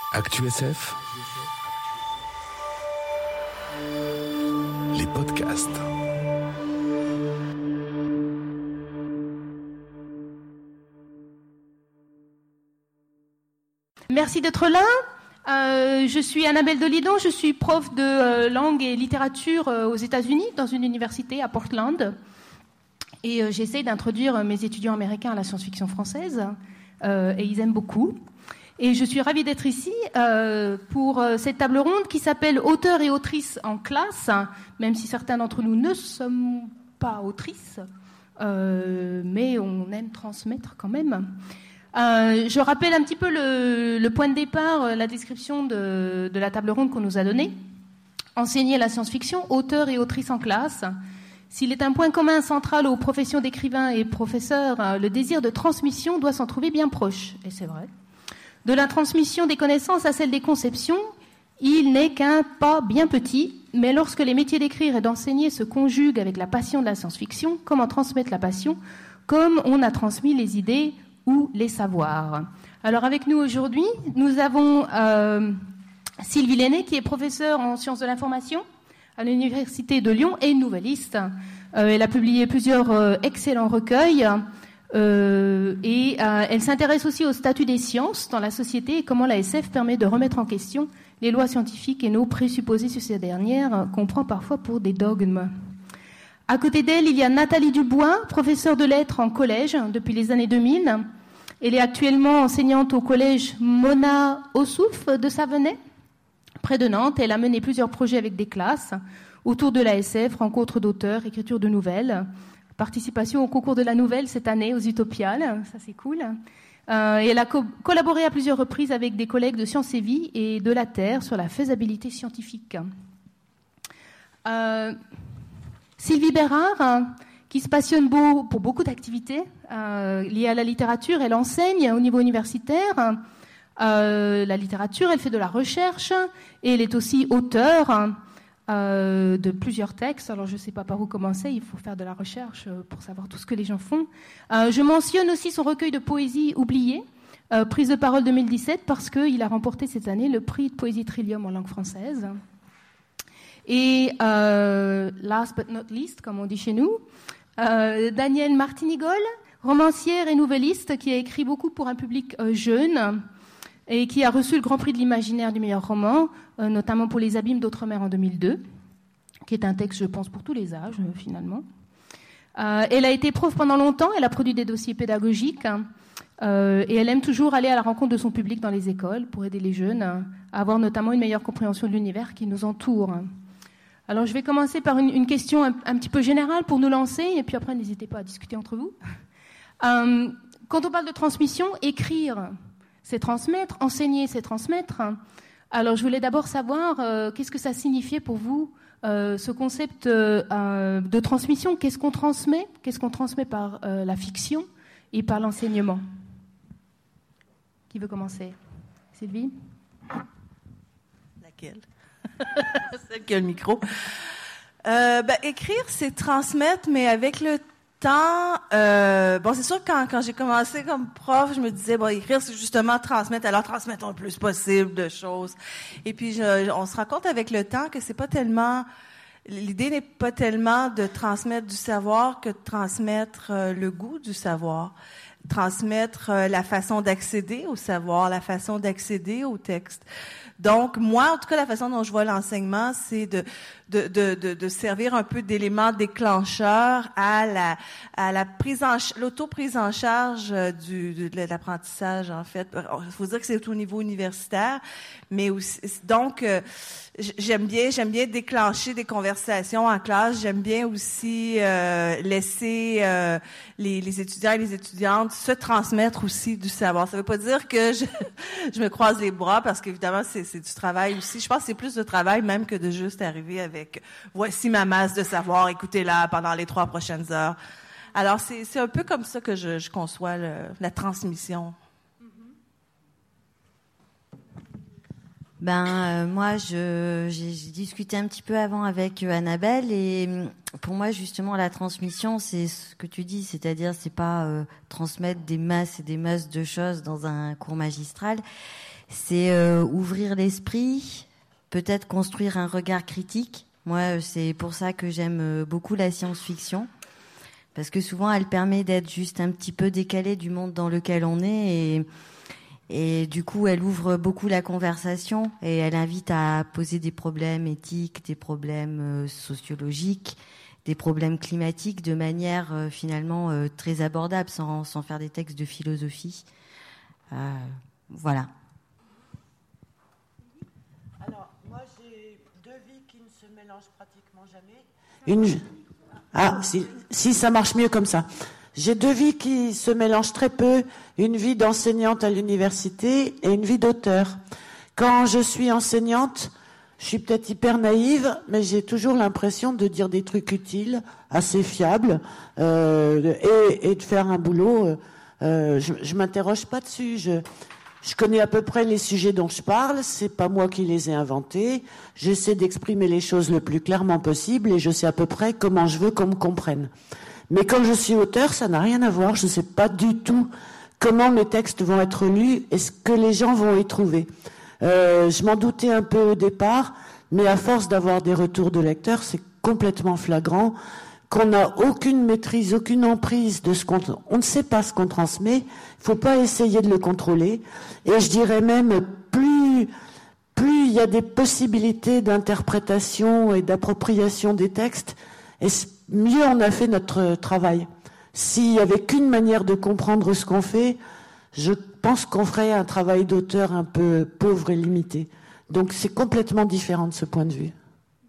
ActuSF, les podcasts. Merci d'être là. Je suis Annabelle Dolidon, je suis prof de langue et littérature aux États-Unis, dans une université à Portland. Et j'essaie d'introduire mes étudiants américains à la science-fiction française, et ils aiment beaucoup. Et je suis ravie d'être ici pour cette table ronde qui s'appelle « Auteurs et autrices en classe », même si certains d'entre nous ne sommes pas autrices, mais on aime transmettre quand même. Je rappelle un petit peu le point de départ, la description de la table ronde qu'on nous a donnée. Enseigner la science-fiction, auteurs et autrices en classe. S'il est un point commun central aux professions d'écrivains et professeurs, le désir de transmission doit s'en trouver bien proche. Et c'est vrai. De la transmission des connaissances à celle des conceptions, il n'est qu'un pas bien petit, mais lorsque les métiers d'écrire et d'enseigner se conjuguent avec la passion de la science-fiction, comment transmettre la passion comme on a transmis les idées ou les savoirs. Alors avec nous aujourd'hui, nous avons Sylvie Lenné, qui est professeure en sciences de l'information à l'Université de Lyon et nouvelliste. Elle a publié plusieurs excellents recueils. Elle s'intéresse aussi au statut des sciences dans la société et comment la SF permet de remettre en question les lois scientifiques et nos présupposés sur ces dernières qu'on prend parfois pour des dogmes. À côté d'elle, il y a Nathalie Dubois, professeure de lettres en collège depuis les années 2000. Elle est actuellement enseignante au collège Mona Ossouf de Savenay, près de Nantes. Elle a mené plusieurs projets avec des classes autour de la SF, rencontres d'auteurs, écriture de nouvelles. Participation au concours de la nouvelle cette année aux Utopiales, ça c'est cool. Et elle a collaboré à plusieurs reprises avec des collègues de Sciences et Vie et de la Terre sur la faisabilité scientifique. Sylvie Bérard, qui se passionne pour beaucoup d'activités liées à la littérature, elle enseigne au niveau universitaire la littérature, elle fait de la recherche et elle est aussi auteure de plusieurs textes. Alors je ne sais pas par où commencer, il faut faire de la recherche pour savoir tout ce que les gens font. Je mentionne aussi son recueil de poésie oublié, Prise de parole 2017, parce qu'il a remporté cette année le prix de poésie Trillium en langue française. Et last but not least, comme on dit chez nous, Danielle Martinigol, romancière et nouvelliste qui a écrit beaucoup pour un public jeune et qui a reçu le Grand Prix de l'imaginaire du meilleur roman, notamment pour Les Abîmes d'Outre-mer en 2002, qui est un texte, je pense, pour tous les âges, finalement. Elle a été prof pendant longtemps, elle a produit des dossiers pédagogiques, et elle aime toujours aller à la rencontre de son public dans les écoles pour aider les jeunes à avoir notamment une meilleure compréhension de l'univers qui nous entoure. Alors, je vais commencer par une question un petit peu générale pour nous lancer, et puis après, n'hésitez pas à discuter entre vous. Quand on parle de transmission, écrire, c'est transmettre, enseigner, c'est transmettre. Alors, je voulais d'abord savoir qu'est-ce que ça signifiait pour vous, ce concept de transmission. Qu'est-ce qu'on transmet par la fiction et par l'enseignement. Qui veut commencer? Sylvie? Laquelle? Celle qui a le micro. Écrire, c'est transmettre, mais avec le temps, c'est sûr que quand j'ai commencé comme prof, je me disais, écrire, c'est justement transmettre, alors transmettons le plus possible de choses. Et puis, on se rend compte avec le temps que c'est pas tellement, l'idée n'est pas tellement de transmettre du savoir que de transmettre le goût du savoir. Transmettre la façon d'accéder au savoir, la façon d'accéder au texte. Donc, moi, en tout cas, la façon dont je vois l'enseignement, c'est de servir un peu d'élément déclencheur à la l'auto-prise en charge de l'apprentissage, en fait. Il faut dire que c'est au niveau universitaire, mais aussi, donc, j'aime bien déclencher des conversations en classe. J'aime bien aussi laisser les étudiants et les étudiantes se transmettre aussi du savoir. Ça veut pas dire que je me croise les bras, parce qu'évidemment, c'est du travail aussi. Je pense que c'est plus de travail même que de juste arriver avec « voici ma masse de savoir, écoutez-la pendant les 3 prochaines heures ». Alors, c'est un peu comme ça que je conçois la transmission. Moi, j'ai discuté un petit peu avant avec Annabelle, et pour moi, justement, la transmission, c'est ce que tu dis, c'est-à-dire, c'est pas transmettre des masses et des masses de choses dans un cours magistral. c'est ouvrir l'esprit, peut-être construire un regard critique. Moi, c'est pour ça que j'aime beaucoup la science-fiction, parce que souvent, elle permet d'être juste un petit peu décalée du monde dans lequel on est, et du coup, elle ouvre beaucoup la conversation, et elle invite à poser des problèmes éthiques, des problèmes sociologiques, des problèmes climatiques de manière finalement très abordable, sans faire des textes de philosophie. Voilà. Alors, moi, j'ai deux vies qui ne se mélangent pratiquement jamais. Si, ça marche mieux comme ça. J'ai deux vies qui se mélangent très peu. Une vie d'enseignante à l'université et une vie d'auteur. Quand je suis enseignante, je suis peut-être hyper naïve, mais j'ai toujours l'impression de dire des trucs utiles, assez fiables, et de faire un boulot. Je m'interroge pas dessus. Je connais à peu près les sujets dont je parle. C'est pas moi qui les ai inventés. J'essaie d'exprimer les choses le plus clairement possible et je sais à peu près comment je veux qu'on me comprenne. Mais quand je suis auteur, ça n'a rien à voir. Je sais pas du tout comment mes textes vont être lus et ce que les gens vont y trouver. Je m'en doutais un peu au départ, mais à force d'avoir des retours de lecteurs, c'est complètement flagrant qu'on n'a aucune maîtrise, aucune emprise de ce on ne sait pas ce qu'on transmet. Il faut pas essayer de le contrôler. Et je dirais même, plus il y a des possibilités d'interprétation et d'appropriation des textes, et mieux on a fait notre travail. S'il y avait qu'une manière de comprendre ce qu'on fait, je pense qu'on ferait un travail d'auteur un peu pauvre et limité. Donc c'est complètement différent de ce point de vue.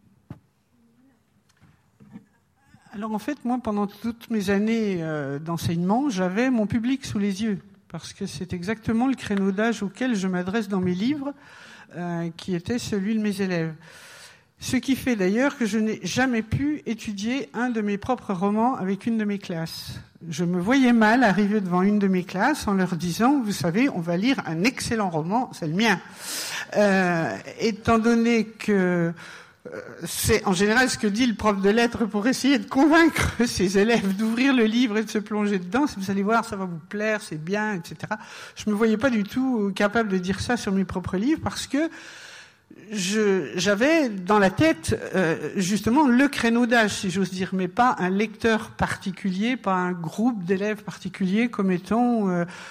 Alors en fait, moi, pendant toutes mes années d'enseignement, j'avais mon public sous les yeux, parce que c'est exactement le créneau d'âge auquel je m'adresse dans mes livres, qui était celui de mes élèves. Ce qui fait d'ailleurs que je n'ai jamais pu étudier un de mes propres romans avec une de mes classes. Je me voyais mal arriver devant une de mes classes en leur disant, vous savez, on va lire un excellent roman, c'est le mien. Étant donné que c'est en général ce que dit le prof de lettres pour essayer de convaincre ses élèves d'ouvrir le livre et de se plonger dedans, c'est vous allez voir, ça va vous plaire, c'est bien, etc. Je me voyais pas du tout capable de dire ça sur mes propres livres parce que j'avais dans la tête justement le créneau d'âge, si j'ose dire, mais pas un lecteur particulier, pas un groupe d'élèves particulier comme étant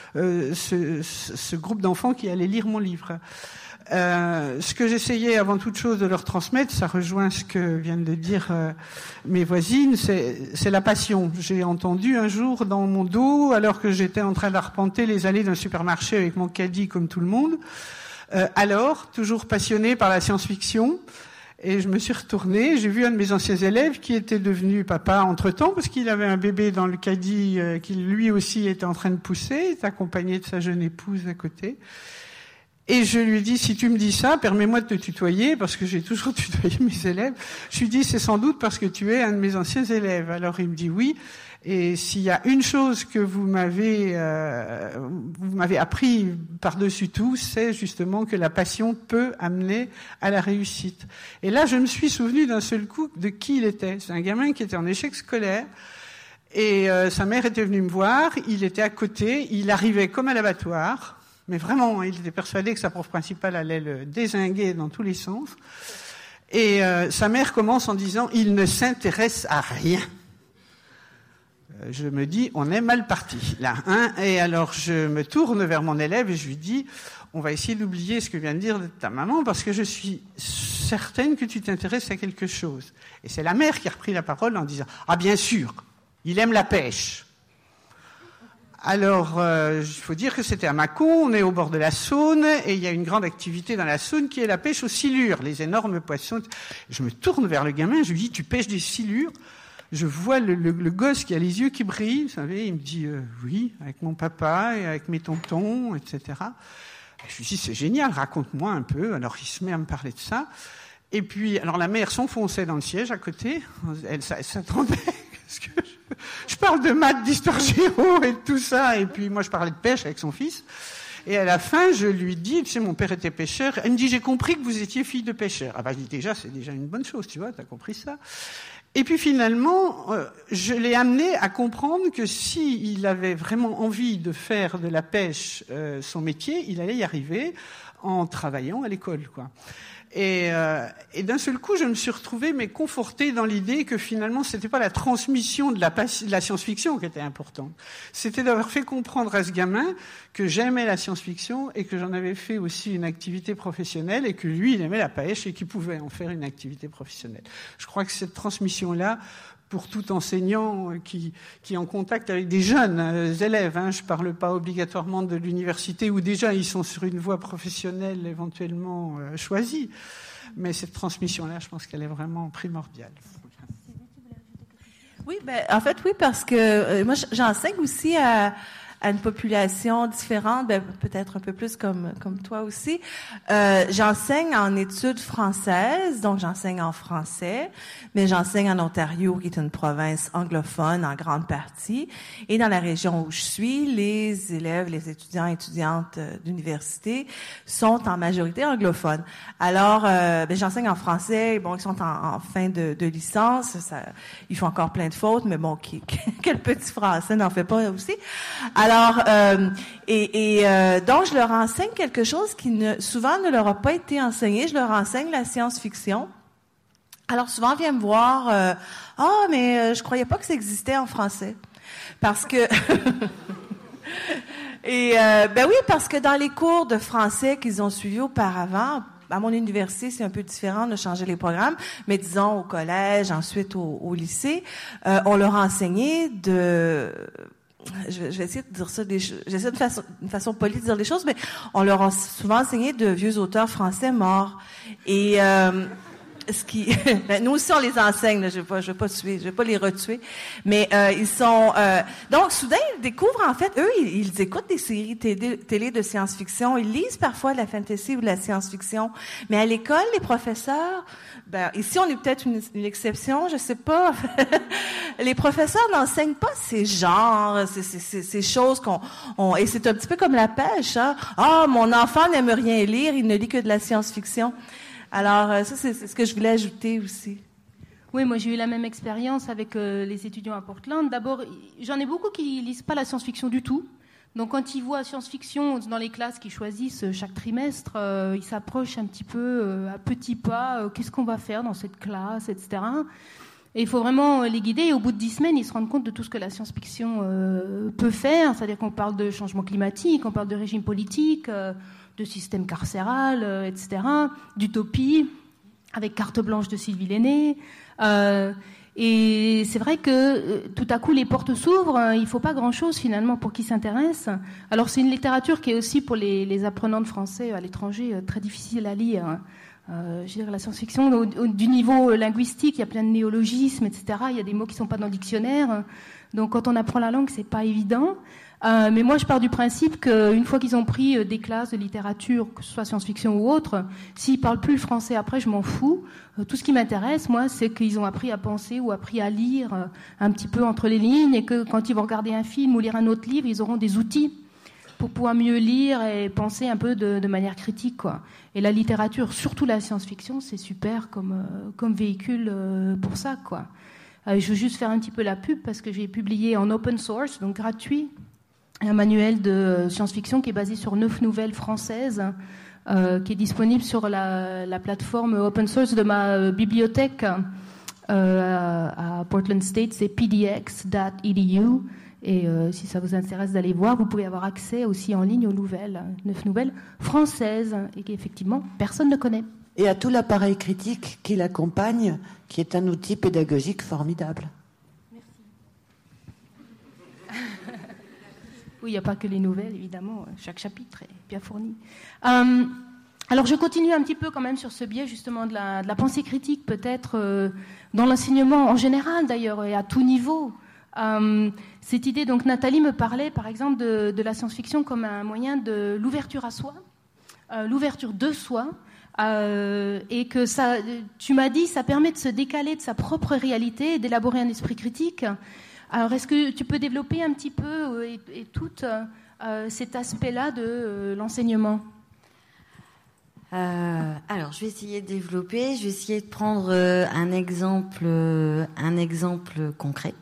ce groupe d'enfants qui allait lire mon livre. Ce que j'essayais avant toute chose de leur transmettre, ça rejoint ce que viennent de dire mes voisines, c'est la passion. J'ai entendu un jour dans mon dos, alors que j'étais en train d'arpenter les allées d'un supermarché avec mon caddie comme tout le monde, alors, toujours passionné par la science-fiction, et je me suis retournée, j'ai vu un de mes anciens élèves qui était devenu papa entre-temps, parce qu'il avait un bébé dans le caddie qui lui aussi était en train de pousser, était accompagné de sa jeune épouse à côté. Et je lui dis, si tu me dis ça, permets-moi de te tutoyer, parce que j'ai toujours tutoyé mes élèves. Je lui dis, c'est sans doute parce que tu es un de mes anciens élèves. Alors il me dit oui. Et s'il y a une chose que vous m'avez appris par-dessus tout, c'est justement que la passion peut amener à la réussite. Et là, je me suis souvenu d'un seul coup de qui il était. C'est un gamin qui était en échec scolaire. Et sa mère était venue me voir. Il était à côté. Il arrivait comme à l'abattoir. Mais vraiment, il était persuadé que sa prof principale allait le dézinguer dans tous les sens. Et sa mère commence en disant « Il ne s'intéresse à rien ». Je me dis, on est mal parti, là, hein. Et alors, je me tourne vers mon élève et je lui dis, on va essayer d'oublier ce que vient de dire ta maman parce que je suis certaine que tu t'intéresses à quelque chose. Et c'est la mère qui a repris la parole en disant, ah, bien sûr, il aime la pêche. Alors, il faut dire que c'était à Mâcon, on est au bord de la Saône, et il y a une grande activité dans la Saône qui est la pêche aux silures, les énormes poissons. Je me tourne vers le gamin, je lui dis, tu pêches des silures? Je vois le gosse qui a les yeux qui brillent, vous savez, il me dit oui, avec mon papa et avec mes tontons, etc. Et je lui dis c'est génial, raconte-moi un peu. Alors il se met à me parler de ça. Et puis, alors la mère s'enfonçait dans le siège à côté. Elle s'attendait parce que je parle de maths, d'histoire géo et de tout ça. Et puis moi je parlais de pêche avec son fils. Et à la fin, je lui dis, tu sais, mon père était pêcheur. Elle me dit, j'ai compris que vous étiez fille de pêcheur. Ah bah, je dis déjà, c'est déjà une bonne chose, tu vois, t'as compris ça. Et puis finalement, je l'ai amené à comprendre que s'il avait vraiment envie de faire de la pêche son métier, il allait y arriver en travaillant à l'école, quoi. Et d'un seul coup, je me suis retrouvé conforté dans l'idée que finalement, c'était pas la transmission de la science-fiction qui était importante. C'était d'avoir fait comprendre à ce gamin que j'aimais la science-fiction et que j'en avais fait aussi une activité professionnelle et que lui, il aimait la pêche et qu'il pouvait en faire une activité professionnelle. Je crois que cette transmission-là, pour tout enseignant qui est en contact avec des jeunes élèves, je parle pas obligatoirement de l'université où déjà ils sont sur une voie professionnelle éventuellement choisie, mais cette transmission-là, je pense qu'elle est vraiment primordiale. Oui, en fait, oui, parce que moi, j'enseigne aussi à une population différente, peut-être un peu plus comme toi aussi. J'enseigne en études françaises, donc j'enseigne en français, mais j'enseigne en Ontario, qui est une province anglophone en grande partie. Et dans la région où je suis, les élèves, les étudiants et étudiantes d'université sont en majorité anglophones. Alors, j'enseigne en français. Bon, ils sont en fin de licence. Ils font encore plein de fautes, mais bon, quel petit français n'en fait pas aussi. Alors, donc je leur enseigne quelque chose qui souvent ne leur a pas été enseigné. Je leur enseigne la science-fiction. Alors souvent, ils viennent me voir, mais je croyais pas que ça existait en français. Parce que... oui, parce que dans les cours de français qu'ils ont suivis auparavant, à mon université, c'est un peu différent de changer les programmes, mais disons au collège, ensuite au lycée, on leur a enseigné je vais essayer de dire ça, j'essaie de façon polie de dire les choses, mais on leur a souvent enseigné de vieux auteurs français morts. Et nous aussi on les enseigne, là, je vais pas les retuer, mais ils sont donc soudain ils découvrent en fait eux ils écoutent des séries télé de science-fiction, ils lisent parfois de la fantasy ou de la science-fiction, mais à l'école les professeurs, ici on est peut-être une exception, je sais pas. Les professeurs n'enseignent pas ces genres, ces choses et c'est un petit peu comme la pêche, hein. Mon enfant n'aime rien lire, il ne lit que de la science-fiction. Alors, ça, c'est ce que je voulais ajouter aussi. Oui, moi, j'ai eu la même expérience avec les étudiants à Portland. D'abord, j'en ai beaucoup qui lisent pas la science-fiction du tout. Donc, quand ils voient science-fiction dans les classes qu'ils choisissent chaque trimestre, ils s'approchent un petit peu à petits pas. Qu'est-ce qu'on va faire dans cette classe, etc. Et il faut vraiment les guider. Et au bout de 10 semaines, ils se rendent compte de tout ce que la science-fiction peut faire. C'est-à-dire qu'on parle de changement climatique, on parle de régime politique, de système carcéral, etc., d'utopie, avec Carte blanche de Sylvie Lenné. Et c'est vrai que tout à coup, les portes s'ouvrent. Il ne faut pas grand-chose, finalement, pour qu'ils s'intéressent. Alors, c'est une littérature qui est aussi, pour les apprenants de français à l'étranger, très difficile à lire. Je veux dire, la science-fiction, du niveau linguistique, il y a plein de néologismes, etc. Il y a des mots qui ne sont pas dans le dictionnaire. Donc, quand on apprend la langue, ce n'est pas évident. Mais moi, je pars du principe qu'une fois qu'ils ont pris des classes de littérature, que ce soit science-fiction ou autre, s'ils parlent plus le français après, je m'en fous. Tout ce qui m'intéresse, moi, c'est qu'ils ont appris à penser ou appris à lire un petit peu entre les lignes, et que quand ils vont regarder un film ou lire un autre livre, ils auront des outils pour pouvoir mieux lire et penser un peu de manière critique, quoi. Et la littérature, surtout la science-fiction, c'est super comme véhicule pour ça, quoi. Je veux juste faire un petit peu la pub parce que j'ai publié en open source, donc gratuit, un manuel de science-fiction qui est basé sur 9 nouvelles françaises, qui est disponible sur la plateforme open source de ma bibliothèque à Portland State, c'est pdx.edu. Et si ça vous intéresse d'aller voir, vous pouvez avoir accès aussi en ligne aux nouvelles, 9 nouvelles françaises, et qu'effectivement, personne ne connaît. Et à tout l'appareil critique qui l'accompagne, qui est un outil pédagogique formidable. Oui, il n'y a pas que les nouvelles, évidemment. Chaque chapitre est bien fourni. Alors, je continue un petit peu quand même sur ce biais, justement, de la pensée critique, peut-être, dans l'enseignement en général, d'ailleurs, et à tout niveau. Cette idée, donc, Nathalie me parlait, par exemple, de la science-fiction comme un moyen de l'ouverture à soi, l'ouverture de soi, et que ça, tu m'as dit, ça permet de se décaler de sa propre réalité et d'élaborer un esprit critique. Alors, est-ce que tu peux développer un petit peu et tout cet aspect-là de l'enseignement ? Alors, je vais essayer de développer. Je vais essayer de prendre un exemple concret.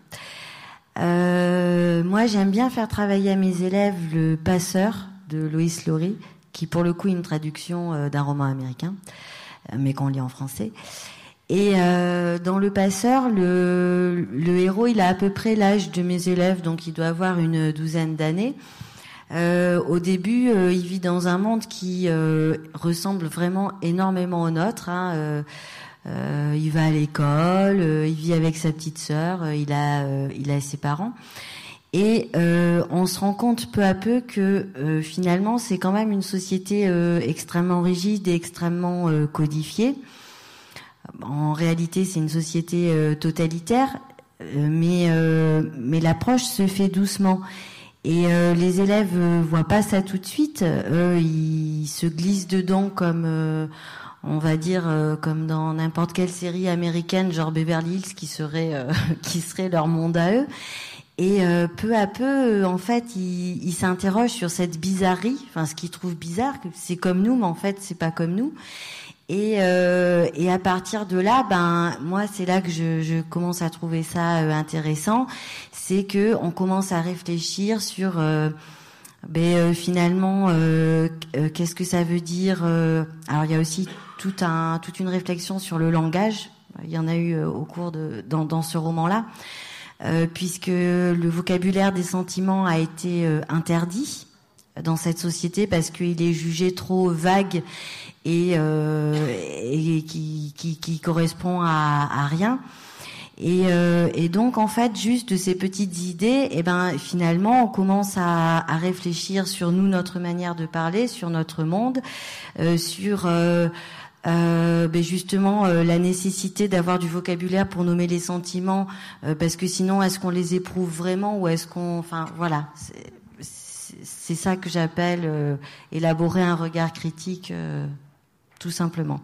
Moi, j'aime bien faire travailler à mes élèves le passeur de Loïs Laury, qui pour le coup est une traduction d'un roman américain, mais qu'on lit en français. Et dans Le Passeur, le héros, il a à peu près l'âge de mes élèves, donc il doit avoir une 12aine d'années. Au début, il vit dans un monde qui ressemble vraiment énormément au nôtre. Il va à l'école, il vit avec sa petite sœur, il a ses parents. Et on se rend compte peu à peu que finalement, c'est quand même une société extrêmement rigide et extrêmement codifiée. En réalité, c'est une société totalitaire, mais l'approche se fait doucement. Et les élèves voient pas ça tout de suite. Ils se glissent dedans comme, on va dire, comme dans n'importe quelle série américaine, genre Beverly Hills, qui serait leur monde à eux. Et peu à peu, en fait, ils s'interrogent sur cette bizarrerie, enfin ce qu'ils trouvent bizarre, que c'est comme nous, mais en fait, c'est pas comme nous. Et à partir de là, moi, c'est là que je commence à trouver ça intéressant. C'est que on commence à réfléchir sur, finalement, qu'est-ce que ça veut dire. Alors, il y a aussi toute une réflexion sur le langage. Il y en a eu au cours dans ce roman-là, puisque le vocabulaire des sentiments a été interdit dans cette société parce qu'il est jugé trop vague et qui correspond à rien. Et donc en fait, juste de ces petites idées, finalement on commence à réfléchir sur nous, notre manière de parler, sur notre monde, sur justement la nécessité d'avoir du vocabulaire pour nommer les sentiments, parce que sinon est-ce qu'on les éprouve vraiment ou est-ce qu'on, voilà, c'est ça que j'appelle élaborer un regard critique, tout simplement.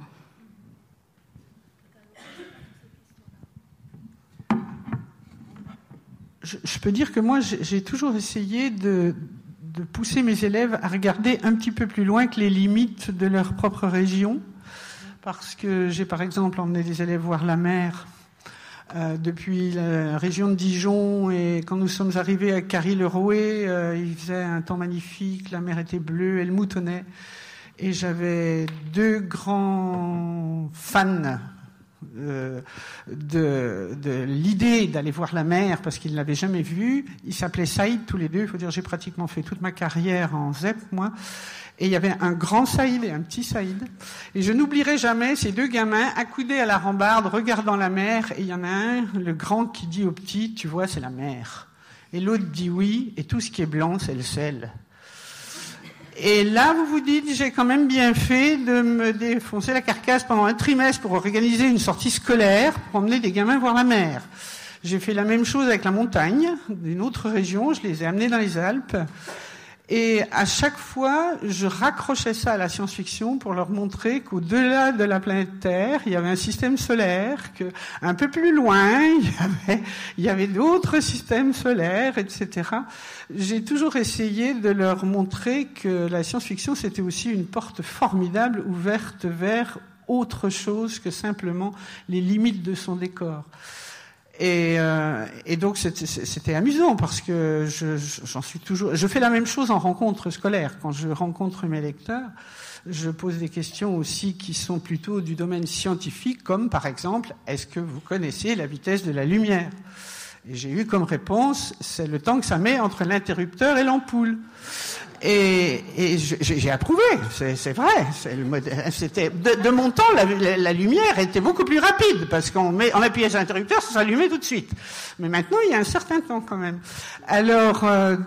Je peux dire que moi, j'ai toujours essayé de pousser mes élèves à regarder un petit peu plus loin que les limites de leur propre région, parce que j'ai par exemple emmené des élèves voir la mer depuis la région de Dijon, et quand nous sommes arrivés à Carry-le-Rouet, il faisait un temps magnifique, la mer était bleue, elle moutonnait, et j'avais deux grands fans de l'idée d'aller voir la mer parce qu'ils ne l'avaient jamais vue. Ils s'appelaient Saïd tous les deux. Il faut dire, j'ai pratiquement fait toute ma carrière en ZEP, moi. Et il y avait un grand Saïd et un petit Saïd. Et je n'oublierai jamais ces deux gamins accoudés à la rambarde, regardant la mer. Et il y en a un, le grand, qui dit au petit, tu vois, c'est la mer. Et l'autre dit oui, et tout ce qui est blanc, c'est le sel. Et là, vous vous dites, j'ai quand même bien fait de me défoncer la carcasse pendant un trimestre pour organiser une sortie scolaire, pour emmener des gamins voir la mer. J'ai fait la même chose avec la montagne, d'une autre région, je les ai amenés dans les Alpes. Et à chaque fois, je raccrochais ça à la science-fiction pour leur montrer qu'au-delà de la planète Terre, il y avait un système solaire, que un peu plus loin, il y avait d'autres systèmes solaires, etc. J'ai toujours essayé de leur montrer que la science-fiction, c'était aussi une porte formidable ouverte vers autre chose que simplement les limites de son décor. Et donc c'était amusant parce que j'en suis toujours. Je fais la même chose en rencontre scolaire. Quand je rencontre mes lecteurs, je pose des questions aussi qui sont plutôt du domaine scientifique, comme par exemple, est-ce que vous connaissez la vitesse de la lumière ? Et j'ai eu comme réponse, c'est le temps que ça met entre l'interrupteur et l'ampoule. Et j'ai approuvé, c'est vrai. C'était de mon temps, la lumière était beaucoup plus rapide parce qu'on appuyait sur l'interrupteur, ça s'allumait tout de suite. Mais maintenant, il y a un certain temps quand même. Alors,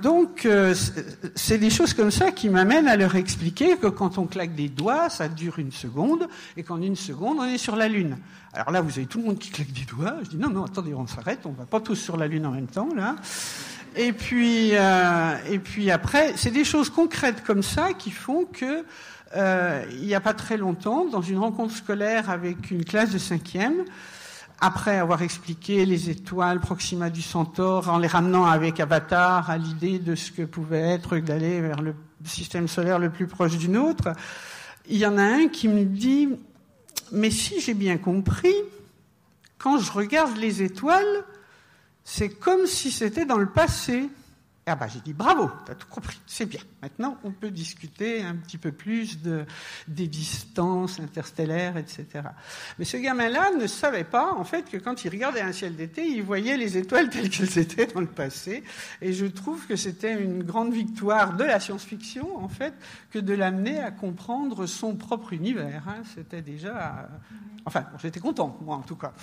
c'est des choses comme ça qui m'amènent à leur expliquer que quand on claque des doigts, ça dure 1 seconde, et qu'en 1 seconde, on est sur la Lune. Alors là, vous avez tout le monde qui claque des doigts. Je dis non, attendez, on s'arrête, on va pas tous sur la Lune en même temps, là. Et puis après, c'est des choses concrètes comme ça qui font que il n'y a pas très longtemps, dans une rencontre scolaire avec une classe de 5e, après avoir expliqué les étoiles, Proxima du Centaure, en les ramenant avec Avatar à l'idée de ce que pouvait être d'aller vers le système solaire le plus proche du nôtre, il y en a un qui me dit « Mais si j'ai bien compris, quand je regarde les étoiles, c'est comme si c'était dans le passé. Ah bah j'ai dit bravo, t'as tout compris, c'est bien. Maintenant, on peut discuter un petit peu plus des distances interstellaires, etc. Mais ce gamin-là ne savait pas, en fait, que quand il regardait un ciel d'été, il voyait les étoiles telles qu'elles étaient dans le passé. Et je trouve que c'était une grande victoire de la science-fiction, en fait, que de l'amener à comprendre son propre univers. Hein. C'était déjà... Enfin, bon, j'étais content, moi, en tout cas.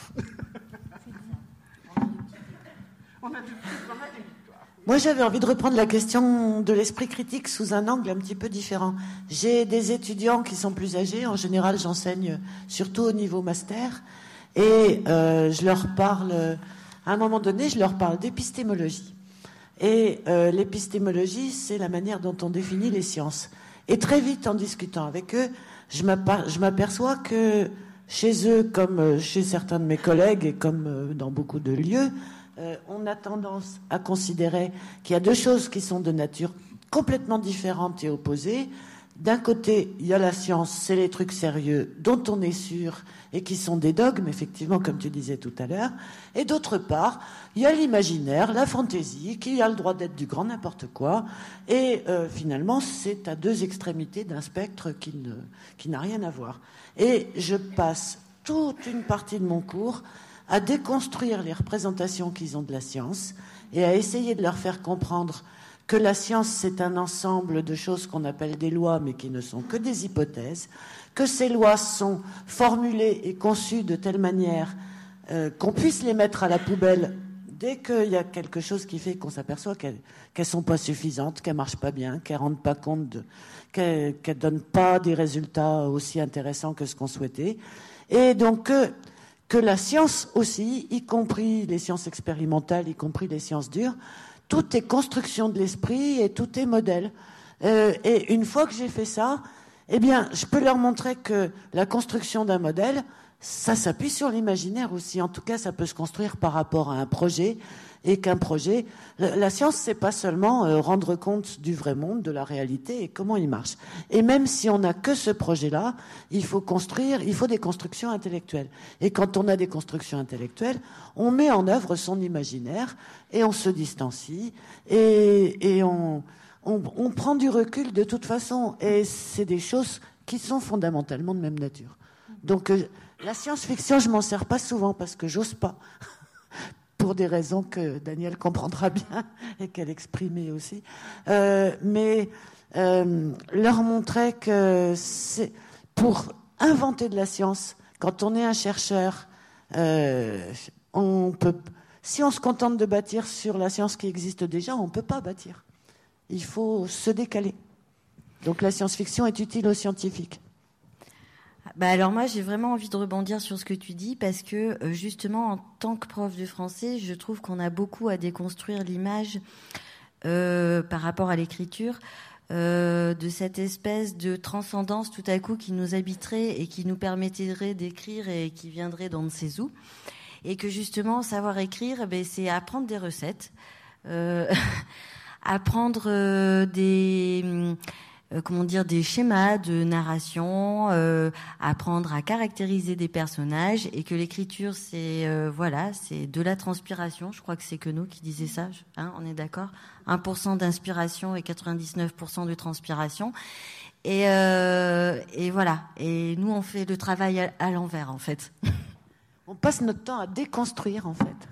On a des victoires. Moi, j'avais envie de reprendre la question de l'esprit critique sous un angle un petit peu différent. J'ai des étudiants qui sont plus âgés. En général, j'enseigne surtout au niveau master. Et je leur parle, à un moment donné, je leur parle d'épistémologie. Et l'épistémologie, c'est la manière dont on définit les sciences. Et très vite, en discutant avec eux, je m'aperçois que chez eux, comme chez certains de mes collègues et comme dans beaucoup de lieux, on a tendance à considérer qu'il y a deux choses qui sont de nature complètement différentes et opposées. D'un côté, il y a la science, c'est les trucs sérieux dont on est sûr et qui sont des dogmes, effectivement, comme tu disais tout à l'heure. Et d'autre part, il y a l'imaginaire, la fantaisie, qui a le droit d'être du grand n'importe quoi. Et finalement, c'est à deux extrémités d'un spectre qui n'a rien à voir. Et je passe toute une partie de mon cours à déconstruire les représentations qu'ils ont de la science et à essayer de leur faire comprendre que la science, c'est un ensemble de choses qu'on appelle des lois, mais qui ne sont que des hypothèses, que ces lois sont formulées et conçues de telle manière qu'on puisse les mettre à la poubelle dès qu'il y a quelque chose qui fait qu'on s'aperçoit qu'elles sont pas suffisantes, qu'elles marchent pas bien, qu'elles rendent pas compte, qu'elles donnent pas des résultats aussi intéressants que ce qu'on souhaitait. Et donc que la science aussi, y compris les sciences expérimentales, y compris les sciences dures, tout est construction de l'esprit et tout est modèle. Et une fois que j'ai fait ça, eh bien, je peux leur montrer que la construction d'un modèle, ça s'appuie sur l'imaginaire aussi. En tout cas, ça peut se construire par rapport à un projet. Et qu'un projet, la science, c'est pas seulement rendre compte du vrai monde, de la réalité et comment il marche. Et même si on n'a que ce projet-là, il faut des constructions intellectuelles. Et quand on a des constructions intellectuelles, on met en œuvre son imaginaire et on se distancie et on prend du recul de toute façon. Et c'est des choses qui sont fondamentalement de même nature. Donc la science-fiction, je m'en sers pas souvent parce que j'ose pas. Pour des raisons que Daniel comprendra bien et qu'elle exprimait aussi. Mais leur montrer que c'est pour inventer de la science, quand on est un chercheur, on peut, si on se contente de bâtir sur la science qui existe déjà, on ne peut pas bâtir. Il faut se décaler. Donc la science-fiction est utile aux scientifiques. Bah alors moi j'ai vraiment envie de rebondir sur ce que tu dis parce que justement en tant que prof de français je trouve qu'on a beaucoup à déconstruire l'image par rapport à l'écriture de cette espèce de transcendance tout à coup qui nous habiterait et qui nous permettrait d'écrire et qui viendrait d'on ne sait où, et que justement savoir écrire c'est apprendre des recettes, apprendre des schémas de narration, apprendre à caractériser des personnages, et que l'écriture, c'est de la transpiration. Je crois que c'est Queneau qui disait ça, on est d'accord. 1% d'inspiration et 99% de transpiration. Et voilà. Et nous, on fait le travail à l'envers, en fait. On passe notre temps à déconstruire, en fait.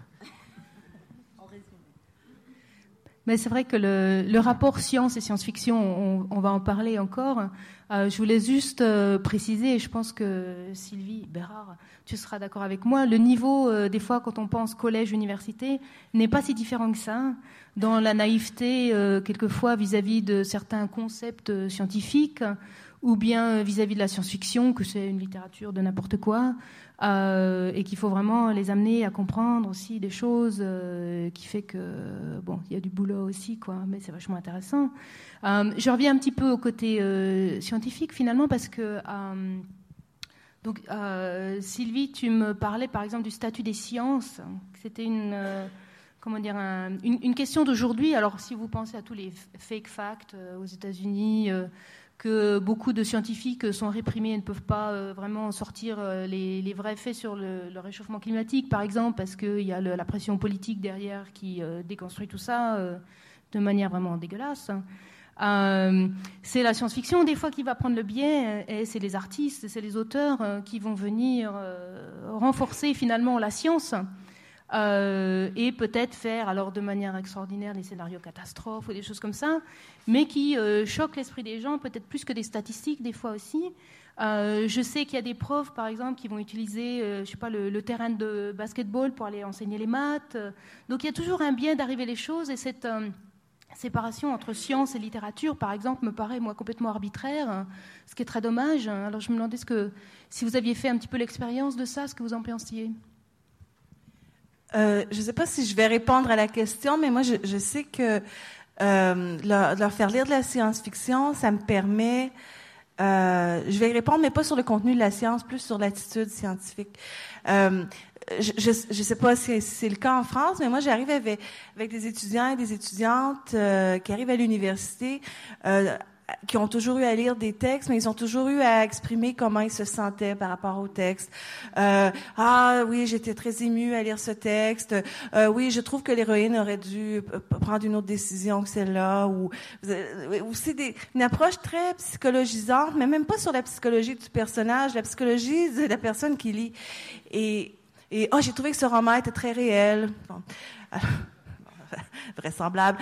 Mais c'est vrai que le rapport science et science-fiction, on va en parler encore. Je voulais juste préciser, et je pense que Sylvie Bérard, tu seras d'accord avec moi, le niveau, des fois, quand on pense collège-université, n'est pas si différent que ça, dans la naïveté, quelquefois, vis-à-vis de certains concepts scientifiques, ou bien vis-à-vis de la science-fiction, que c'est une littérature de n'importe quoi, et qu'il faut vraiment les amener à comprendre aussi des choses qui fait que, il y a du boulot aussi, quoi, mais c'est vachement intéressant. Je reviens un petit peu au côté scientifique, finalement, parce que Sylvie, tu me parlais, par exemple, du statut des sciences. C'était une question d'aujourd'hui. Alors, si vous pensez à tous les fake facts aux États-Unis, que beaucoup de scientifiques sont réprimés et ne peuvent pas vraiment sortir les vrais faits sur le réchauffement climatique, par exemple, parce qu'il y a la pression politique derrière qui déconstruit tout ça, de manière vraiment dégueulasse. C'est la science-fiction des fois qui va prendre le biais, et c'est les artistes, c'est les auteurs qui vont venir renforcer finalement la science et peut-être faire alors de manière extraordinaire des scénarios catastrophes ou des choses comme ça, mais qui choquent l'esprit des gens peut-être plus que des statistiques des fois aussi. Je sais qu'il y a des profs, par exemple, qui vont utiliser, je sais pas, le terrain de basketball pour aller enseigner les maths. Donc il y a toujours un biais d'arriver les choses, et cette séparation entre science et littérature, par exemple, me paraît, moi, complètement arbitraire, ce qui est très dommage. Alors je me demandais si vous aviez fait un petit peu l'expérience de ça, ce que vous en pensiez. Je ne sais pas si je vais répondre à la question, mais moi, je sais que leur faire lire de la science-fiction, ça me permet... je vais répondre, mais pas sur le contenu de la science, plus sur l'attitude scientifique. Je sais pas si c'est le cas en France, mais moi, j'arrive avec des étudiants et des étudiantes qui arrivent à l'université, qui ont toujours eu à lire des textes, mais ils ont toujours eu à exprimer comment ils se sentaient par rapport au texte. Ah oui, j'étais très émue à lire ce texte. Oui, je trouve que l'héroïne aurait dû prendre une autre décision que celle-là. Ou c'est une approche très psychologisante, mais même pas sur la psychologie du personnage, la psychologie de la personne qui lit. Et j'ai trouvé que ce roman était très réel. Bon. Vraisemblable.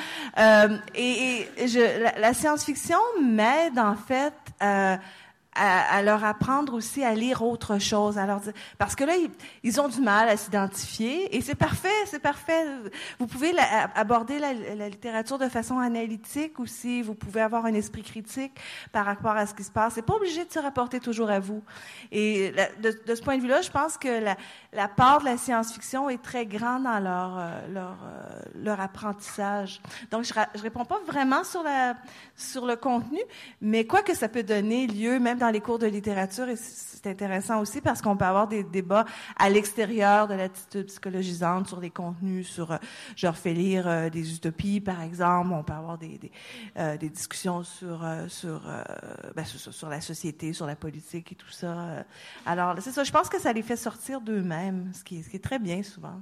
La science-fiction m'aide, en fait, à leur apprendre aussi à lire autre chose. Parce que là, ils ont du mal à s'identifier, et c'est parfait. Vous pouvez aborder la littérature de façon analytique aussi. Vous pouvez avoir un esprit critique par rapport à ce qui se passe. C'est pas obligé de se rapporter toujours à vous. Et de ce point de vue-là, je pense que la part de la science-fiction est très grande dans leur apprentissage. Donc, je réponds pas vraiment sur le contenu, mais quoi que ça peut donner lieu, même dans les cours de littérature, et c'est intéressant aussi parce qu'on peut avoir des débats à l'extérieur de l'attitude psychologisante sur les contenus, je leur fais lire des utopies, par exemple. On peut avoir des discussions sur la société, sur la politique et tout ça. Alors, c'est ça, je pense que ça les fait sortir d'eux-mêmes, ce qui est très bien souvent.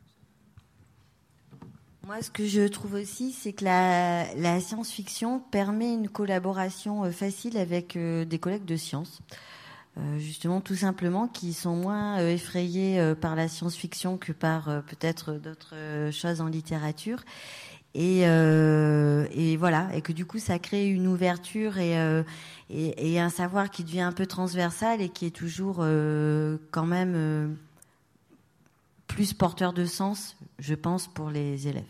Moi, ce que je trouve aussi, c'est que la science-fiction permet une collaboration facile avec des collègues de sciences. Justement, tout simplement, qui sont moins effrayés par la science-fiction que par peut-être d'autres choses en littérature. Et voilà, et que du coup, ça crée une ouverture et un savoir qui devient un peu transversal et qui est toujours quand même... plus porteur de sens, je pense, pour les élèves.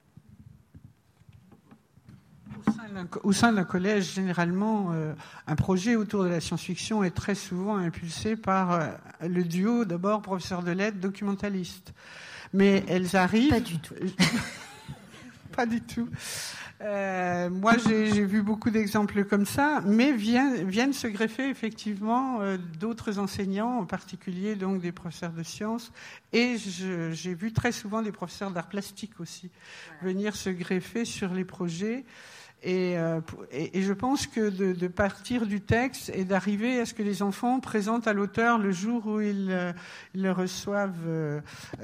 Au sein d'un collège, généralement, un projet autour de la science-fiction est très souvent impulsé par le duo, d'abord, professeur de lettres, documentaliste. Mais elles arrivent... Pas du tout. Pas du tout. Moi, j'ai vu beaucoup d'exemples comme ça, mais viennent se greffer effectivement d'autres enseignants, en particulier donc des professeurs de sciences, et j'ai vu très souvent des professeurs d'art plastique aussi venir se greffer sur les projets. Et je pense que de partir du texte et d'arriver à ce que les enfants présentent à l'auteur le jour où ils le reçoivent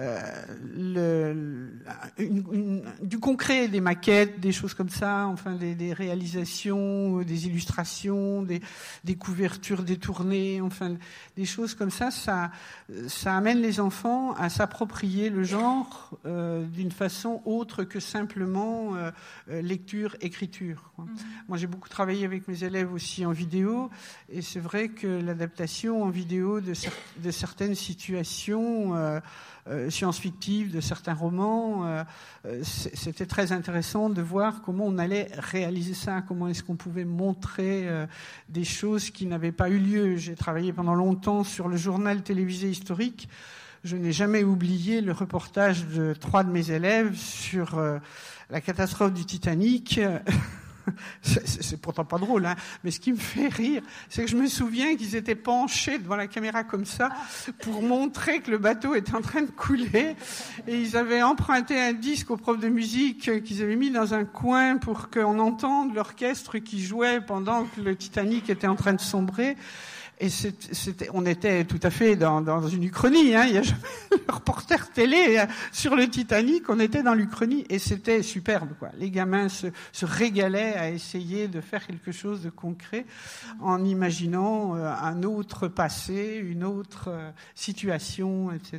du concret, des maquettes, des choses comme ça, enfin des réalisations, des illustrations, des couvertures détournées, enfin des choses comme ça, ça amène les enfants à s'approprier le genre d'une façon autre que simplement lecture, écriture. Moi, j'ai beaucoup travaillé avec mes élèves aussi en vidéo, et c'est vrai que l'adaptation en vidéo de certaines situations science-fictives, de certains romans, c'était très intéressant de voir comment on allait réaliser ça, comment est-ce qu'on pouvait montrer des choses qui n'avaient pas eu lieu. J'ai travaillé pendant longtemps sur le journal télévisé historique. Je n'ai jamais oublié le reportage de 3 de mes élèves sur la catastrophe du Titanic. C'est pourtant pas drôle, hein, mais ce qui me fait rire, c'est que je me souviens qu'ils étaient penchés devant la caméra comme ça pour montrer que le bateau était en train de couler, et ils avaient emprunté un disque au prof de musique qu'ils avaient mis dans un coin pour qu'on entende l'orchestre qui jouait pendant que le Titanic était en train de sombrer. Et on était tout à fait dans une uchronie, hein. Il y a jamais le reporter télé sur le Titanic, on était dans l'Uchronie et c'était superbe, quoi. Les gamins se régalaient à essayer de faire quelque chose de concret en imaginant un autre passé, une autre situation, etc.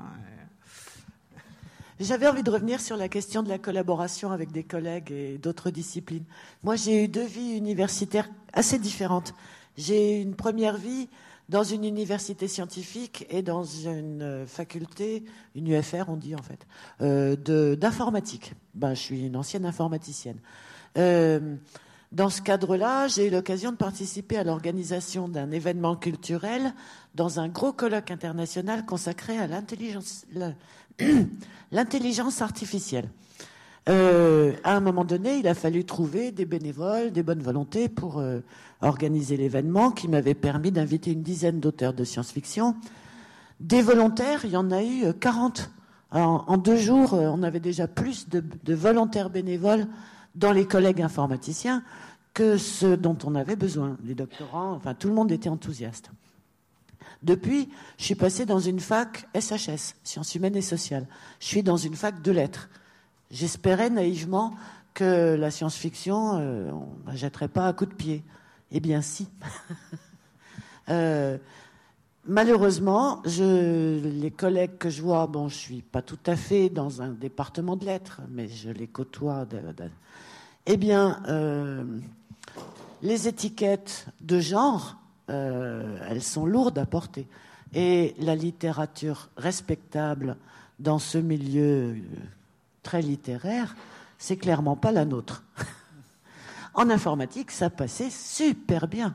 J'avais envie de revenir sur la question de la collaboration avec des collègues et d'autres disciplines. Moi, j'ai eu 2 vies universitaires assez différentes. J'ai eu une première vie dans une université scientifique et dans une faculté, une UFR on dit en fait, d'informatique. Je suis une ancienne informaticienne. Dans ce cadre-là, j'ai eu l'occasion de participer à l'organisation d'un événement culturel dans un gros colloque international consacré à l'intelligence artificielle. À un moment donné, il a fallu trouver des bénévoles, des bonnes volontés pour organiser l'événement qui m'avait permis d'inviter une dizaine d'auteurs de science-fiction. Des volontaires, il y en a eu 40. Alors, en 2 jours, on avait déjà plus de volontaires bénévoles dans les collègues informaticiens que ceux dont on avait besoin. Les doctorants, enfin tout le monde était enthousiaste. Depuis, je suis passée dans une fac SHS, sciences humaines et sociales. Je suis dans une fac de lettres. J'espérais naïvement que la science-fiction, on ne la jetterait pas à coups de pied. Eh bien, si. Malheureusement, les collègues que je vois, je ne suis pas tout à fait dans un département de lettres, mais je les côtoie. Eh bien, les étiquettes de genre, elles sont lourdes à porter. Et la littérature respectable dans ce milieu très littéraire, c'est clairement pas la nôtre. En informatique, ça passait super bien.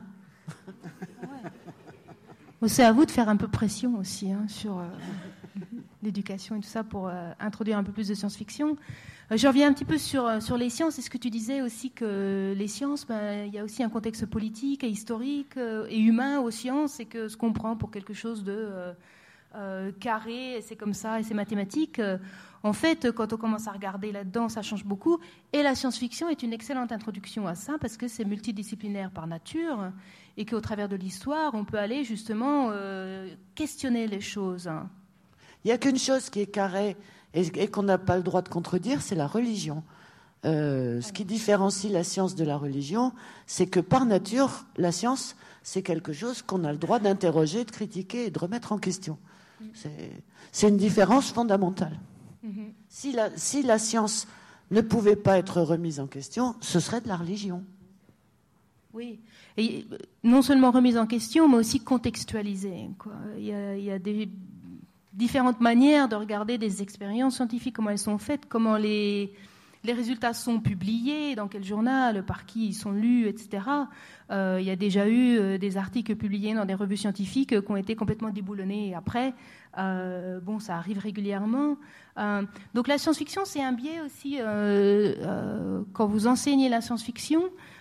C'est à vous de faire un peu pression aussi sur l'éducation et tout ça pour introduire un peu plus de science-fiction. Je reviens un petit peu sur les sciences. Est-ce que tu disais aussi que les sciences, il y a aussi un contexte politique et historique et humain aux sciences et que ce qu'on prend pour quelque chose de carré, et c'est comme ça, et c'est mathématique. En fait, quand on commence à regarder là-dedans, ça change beaucoup. Et la science-fiction est une excellente introduction à ça parce que c'est multidisciplinaire par nature et qu'au travers de l'histoire, on peut aller justement questionner les choses. Il n'y a qu'une chose qui est carrée et qu'on n'a pas le droit de contredire, c'est la religion. Ce qui différencie la science de la religion, c'est que par nature, la science, c'est quelque chose qu'on a le droit d'interroger, de critiquer et de remettre en question. C'est une différence fondamentale. Si la science ne pouvait pas être remise en question, ce serait de la religion. Oui, et non seulement remise en question, mais aussi contextualisée, quoi. Il y a des différentes manières de regarder des expériences scientifiques, comment elles sont faites, comment les résultats sont publiés, dans quel journal, par qui ils sont lus, etc. Il y a déjà eu des articles publiés dans des revues scientifiques qui ont été complètement déboulonnés après. Ça arrive régulièrement. Donc la science-fiction, c'est un biais aussi. Quand vous enseignez la science-fiction,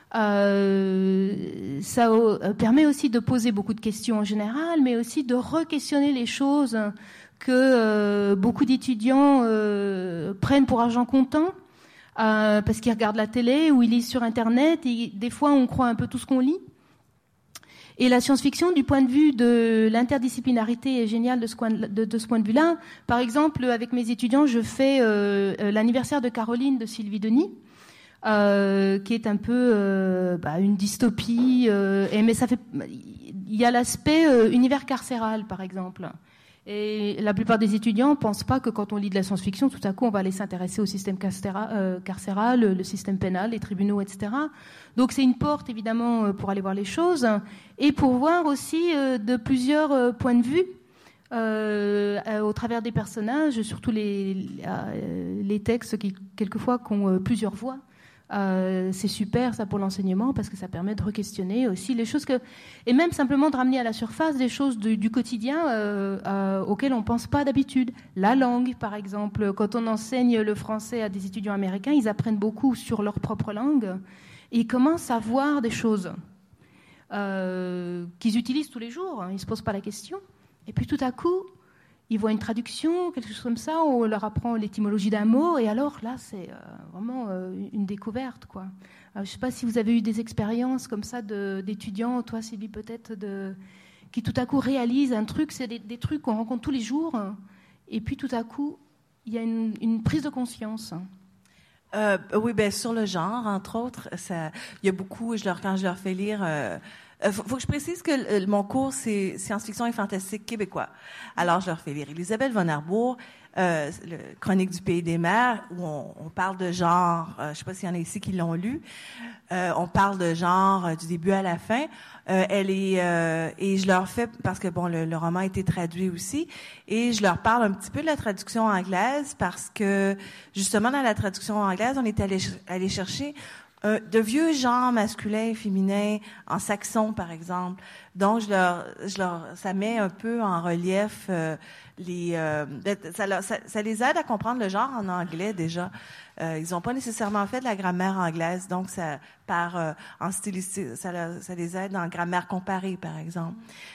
ça permet aussi de poser beaucoup de questions en général, mais aussi de re-questionner les choses que beaucoup d'étudiants prennent pour argent comptant. Parce qu'ils regardent la télé ou ils lisent sur Internet et des fois on croit un peu tout ce qu'on lit. Et la science-fiction, du point de vue de l'interdisciplinarité, est géniale de ce point de vue-là. Par exemple, avec mes étudiants, je fais l'anniversaire de Caroline de Sylvie Denis, qui est un peu une dystopie. Mais il y a l'aspect univers carcéral, par exemple. Et la plupart des étudiants ne pensent pas que quand on lit de la science-fiction, tout à coup, on va aller s'intéresser au système carcéral, le système pénal, les tribunaux, etc. Donc c'est une porte, évidemment, pour aller voir les choses et pour voir aussi de plusieurs points de vue au travers des personnages, surtout les textes qui, quelquefois, ont plusieurs voix. C'est super ça pour l'enseignement parce que ça permet de re-questionner aussi les choses et même simplement de ramener à la surface des choses du quotidien auxquelles on ne pense pas d'habitude. La langue, par exemple, quand on enseigne le français à des étudiants américains, ils apprennent beaucoup sur leur propre langue et ils commencent à voir des choses qu'ils utilisent tous les jours, ils ne se posent pas la question et puis tout à coup ils voient une traduction, quelque chose comme ça, où on leur apprend l'étymologie d'un mot, et alors là, c'est vraiment une découverte, quoi. Je ne sais pas si vous avez eu des expériences comme ça d'étudiants, toi Sylvie peut-être, qui tout à coup réalisent un truc, c'est des trucs qu'on rencontre tous les jours, et puis tout à coup, il y a une prise de conscience. Oui, ben sur le genre, entre autres, il y a beaucoup. Quand je leur fais lire, faut que je précise que mon cours c'est science-fiction et fantastique québécois. Alors je leur fais lire Elisabeth von Arbour, le Chronique du pays des mers, où on parle de genre. Je sais pas s'il y en a ici qui l'ont lu. On parle de genre du début à la fin. Et je leur fais, parce que bon, le roman a été traduit aussi, et je leur parle un petit peu de la traduction anglaise, parce que justement dans la traduction anglaise, on est allé chercher de vieux genres masculins et féminins en saxon, par exemple. Donc, ça met un peu en relief ça les aide à comprendre le genre en anglais déjà. Ils n'ont pas nécessairement fait de la grammaire anglaise, donc en stylistique, ça les aide en grammaire comparée, par exemple.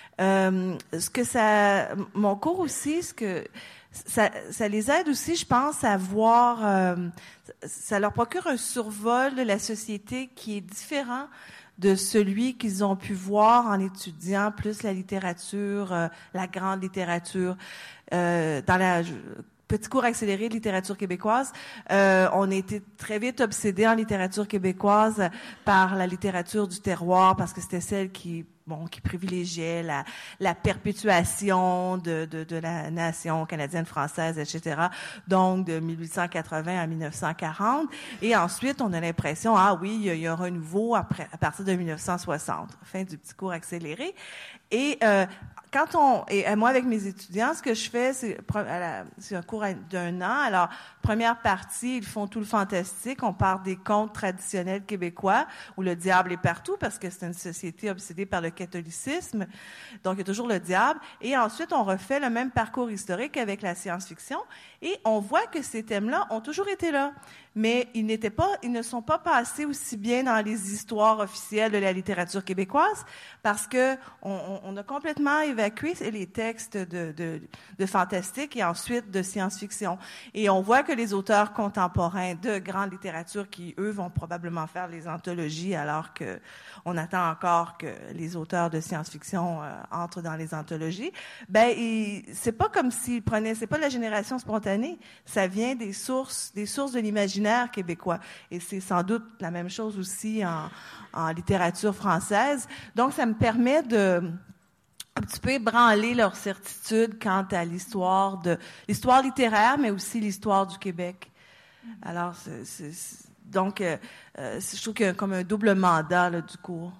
Mon cours aussi, ça les aide aussi, je pense, à voir. Ça leur procure un survol de la société qui est différent de celui qu'ils ont pu voir en étudiant plus la littérature, la grande littérature. Dans petit cours accéléré de littérature québécoise, on a été très vite obsédés en littérature québécoise par la littérature du terroir, parce que c'était celle qui privilégiait la perpétuation de la nation canadienne-française, etc. Donc, de 1880 à 1940. Et ensuite, on a l'impression, il y a un renouveau à partir de 1960. Fin du petit cours accéléré. Et moi, avec mes étudiants, ce que je fais, c'est un cours d'1 an. Alors, première partie, ils font tout le fantastique. On part des contes traditionnels québécois où le diable est partout, parce que c'est une société obsédée par le catholicisme. Donc, il y a toujours le diable. Et ensuite, on refait le même parcours historique avec la science-fiction. Et on voit que ces thèmes-là ont toujours été là. Mais ils ne sont pas passés aussi bien dans les histoires officielles de la littérature québécoise, parce que on a complètement évacué les textes de fantastique et ensuite de science-fiction. Et on voit que les auteurs contemporains de grande littérature, qui eux vont probablement faire les anthologies, alors que on attend encore que les auteurs de science-fiction entrent dans les anthologies. C'est pas comme s'ils c'est pas de la génération spontanée. Ça vient des sources de l'imaginaire québécois. Et c'est sans doute la même chose aussi en littérature française. Donc, ça me permet de un petit peu ébranler leur certitude quant à l'histoire littéraire, mais aussi l'histoire du Québec. Alors, donc, je trouve qu'il y a comme un double mandat là, du cours.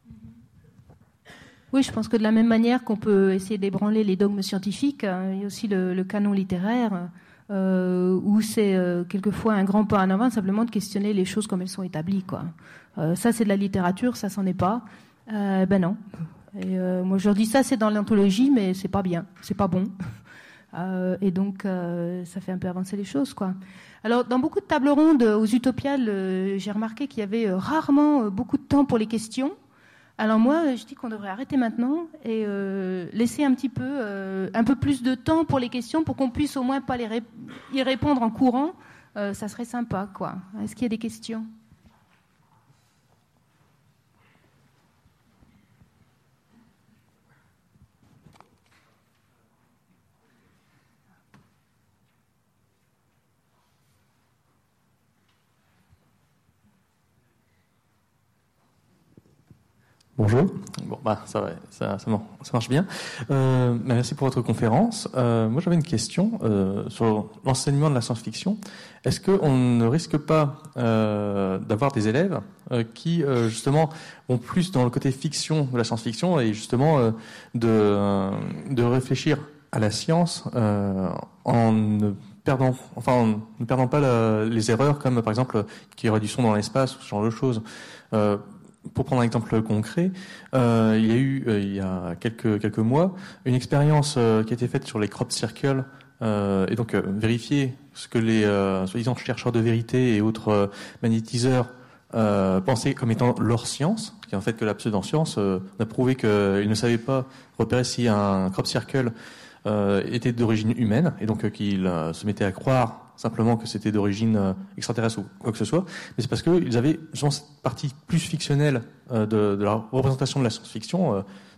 Oui, je pense que de la même manière qu'on peut essayer d'ébranler les dogmes scientifiques, il y a aussi le canon littéraire, où c'est quelquefois un grand pas en avant simplement de questionner les choses comme elles sont établies, quoi. Ça, c'est de la littérature, ça s'en est pas. Non. Et moi, je leur dis ça, c'est dans l'anthologie, mais c'est pas bien, c'est pas bon. Et donc, ça fait un peu avancer les choses, quoi. Alors, dans beaucoup de tables rondes aux Utopiales, j'ai remarqué qu'il y avait rarement beaucoup de temps pour les questions. Alors moi, je dis qu'on devrait arrêter maintenant et laisser un peu plus de temps pour les questions, pour qu'on puisse au moins pas y répondre en courant. Ça serait sympa, quoi. Est-ce qu'il y a des questions ? Bonjour. Bon, ça marche bien. Merci pour votre conférence. Moi, j'avais une question sur l'enseignement de la science-fiction. Est-ce qu'on ne risque pas d'avoir des élèves qui, justement, vont plus dans le côté fiction de la science-fiction et justement de réfléchir à la science en ne perdant pas les erreurs, comme par exemple qu'il y aurait du son dans l'espace ou ce genre de choses. Pour prendre un exemple concret, il y a eu il y a quelques mois une expérience qui a été faite sur les crop circles et donc vérifier ce que les soi-disant chercheurs de vérité et autres magnétiseurs pensaient comme étant leur science, qui est en fait que la pseudoscience a prouvé qu'ils ne savaient pas repérer si un crop circle était d'origine humaine et donc qu'ils se mettaient à croire simplement que c'était d'origine extraterrestre ou quoi que ce soit, mais c'est parce qu'ils avaient cette partie plus fictionnelle de la représentation de la science-fiction,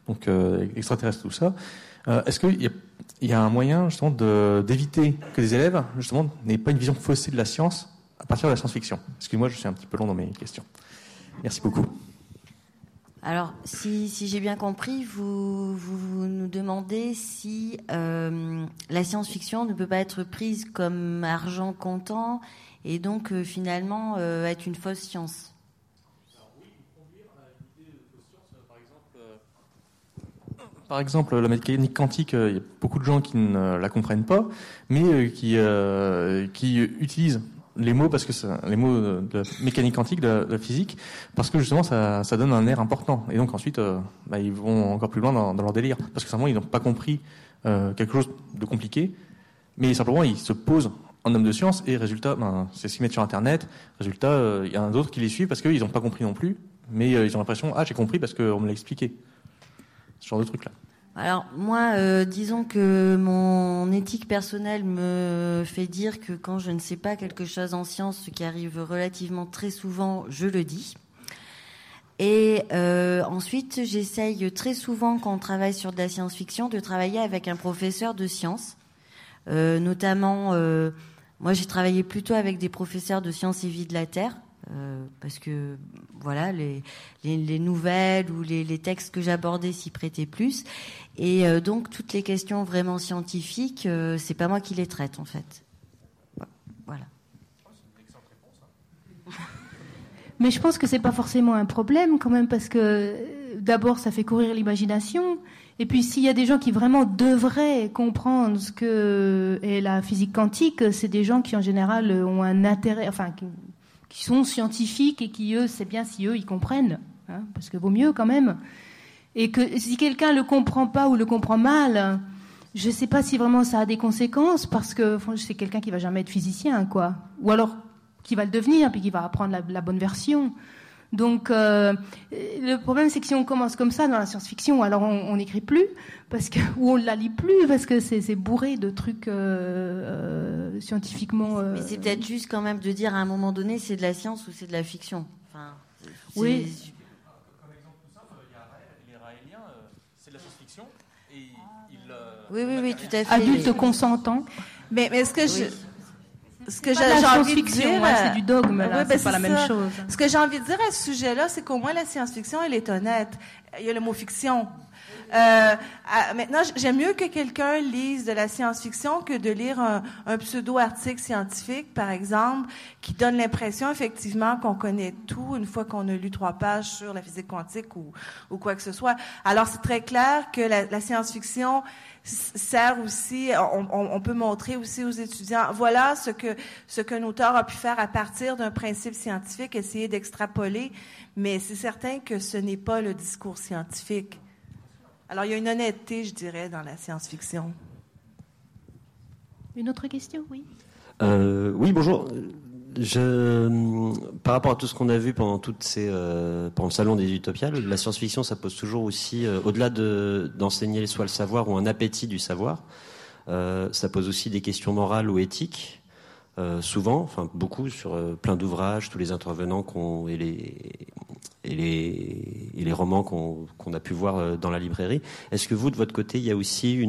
donc extraterrestres, tout ça. Est-ce qu'il y a un moyen justement d'éviter que les élèves justement n'aient pas une vision faussée de la science à partir de la science-fiction? Excusez-moi, je suis un petit peu long dans mes questions. Merci beaucoup. Alors, si j'ai bien compris, vous nous demandez si la science-fiction ne peut pas être prise comme argent comptant et donc finalement être une fausse science. Alors oui, conduire à l'idée de fausse science, par exemple, la mécanique quantique, il y a beaucoup de gens qui ne la comprennent pas, mais qui utilisent les mots, parce que les mots de la mécanique quantique, de la physique, parce que justement ça donne un air important. Et donc ensuite, ils vont encore plus loin dans leur délire, parce que simplement ils n'ont pas compris quelque chose de compliqué, mais simplement ils se posent en homme de science, et résultat, c'est ce qu'ils mettent sur Internet. Résultat, il y en a d'autres qui les suivent parce qu'ils n'ont pas compris non plus, mais ils ont l'impression, j'ai compris parce qu'on me l'a expliqué. Ce genre de truc là. Alors moi, disons que mon éthique personnelle me fait dire que quand je ne sais pas quelque chose en science, ce qui arrive relativement très souvent, je le dis. Et ensuite, j'essaye très souvent, quand on travaille sur de la science-fiction, de travailler avec un professeur de sciences. Notamment, moi j'ai travaillé plutôt avec des professeurs de sciences et vie de la Terre. Parce que voilà, les nouvelles ou les textes que j'abordais s'y prêtaient plus, et donc toutes les questions vraiment scientifiques, c'est pas moi qui les traite en fait. Voilà. Mais je pense que c'est pas forcément un problème quand même, parce que d'abord ça fait courir l'imagination, et puis s'il y a des gens qui vraiment devraient comprendre ce que est la physique quantique, c'est des gens qui en général ont un intérêt, qui sont scientifiques et qui, eux, c'est bien si eux, ils comprennent, hein, parce que vaut mieux quand même. Et que si quelqu'un le comprend pas ou le comprend mal, je sais pas si vraiment ça a des conséquences, parce que c'est quelqu'un qui va jamais être physicien, quoi. Ou alors qui va le devenir, puis qui va apprendre la bonne version. Donc, le problème, c'est que si on commence comme ça dans la science-fiction, alors on n'écrit plus, ou on la lit plus, parce que c'est bourré de trucs scientifiquement. Mais c'est peut-être juste quand même de dire à un moment donné, c'est de la science ou c'est de la fiction. Oui. Comme exemple tout simple, il y a les Raéliens, c'est de la science-fiction, et Oui, tout à fait. Adultes consentants. Mais ce que j'ai envie de dire, c'est du dogme, là, c'est pas la même chose. Ce que j'ai envie de dire à ce sujet-là, c'est qu'au moins la science-fiction, elle est honnête. Il y a le mot fiction. Maintenant, j'aime mieux que quelqu'un lise de la science-fiction que de lire un pseudo-article scientifique, par exemple, qui donne l'impression, effectivement, qu'on connaît tout une fois qu'on a lu 3 pages sur la physique quantique ou quoi que ce soit. Alors, c'est très clair que la science-fiction sert aussi, on peut montrer aussi aux étudiants, voilà ce qu'un auteur a pu faire à partir d'un principe scientifique, essayer d'extrapoler, mais c'est certain que ce n'est pas le discours scientifique. Alors, il y a une honnêteté, je dirais, dans la science-fiction. Une autre question, oui. Oui, bonjour. Par rapport à tout ce qu'on a vu pendant pendant le salon des Utopiales, la science-fiction, ça pose toujours aussi, au-delà d'enseigner soit le savoir ou un appétit du savoir, ça pose aussi des questions morales ou éthiques. Souvent, beaucoup sur plein d'ouvrages, tous les intervenants et les romans qu'on a pu voir dans la librairie. Est-ce que vous, de votre côté, il y a aussi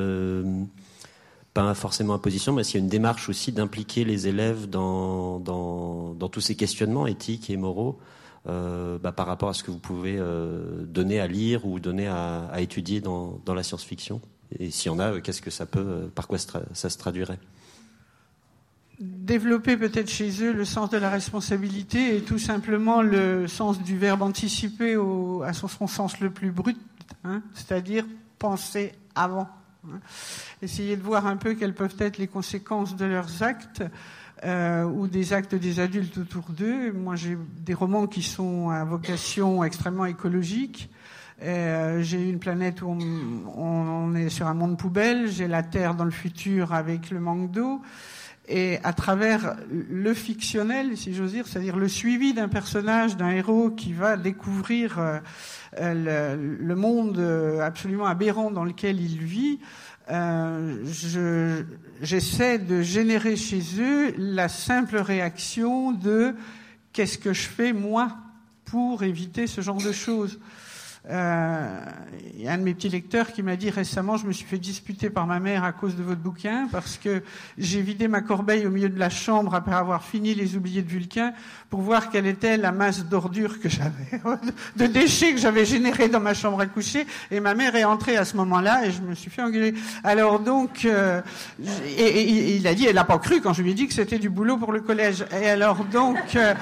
pas forcément imposition, mais s'il y a une démarche aussi d'impliquer les élèves dans tous ces questionnements éthiques et moraux par rapport à ce que vous pouvez donner à lire ou donner à étudier dans la science-fiction? Et s'il y en a, qu'est-ce que ça peut, par quoi ça se traduirait? Développer peut-être chez eux le sens de la responsabilité et tout simplement le sens du verbe anticiper à son sens le plus brut, c'est-à-dire penser avant. Essayer de voir un peu quelles peuvent être les conséquences de leurs actes ou des actes des adultes autour d'eux. Moi, j'ai des romans qui sont à vocation extrêmement écologique. J'ai une planète où on est sur un monde poubelle. J'ai la Terre dans le futur avec le manque d'eau. Et à travers le fictionnel, si j'ose dire, c'est-à-dire le suivi d'un personnage, d'un héros qui va découvrir le monde absolument aberrant dans lequel il vit, j'essaie de générer chez eux la simple réaction de « qu'est-ce que je fais, moi, pour éviter ce genre de choses ?» Il y a un de mes petits lecteurs qui m'a dit récemment, je me suis fait disputer par ma mère à cause de votre bouquin parce que j'ai vidé ma corbeille au milieu de la chambre après avoir fini Les Oubliés de Vulcain pour voir quelle était la masse d'ordures que j'avais, de déchets que j'avais générés dans ma chambre à coucher. Et ma mère est entrée à ce moment-là et je me suis fait engueuler. Alors donc, et il a dit, elle n'a pas cru quand je lui ai dit que c'était du boulot pour le collège. Et alors donc,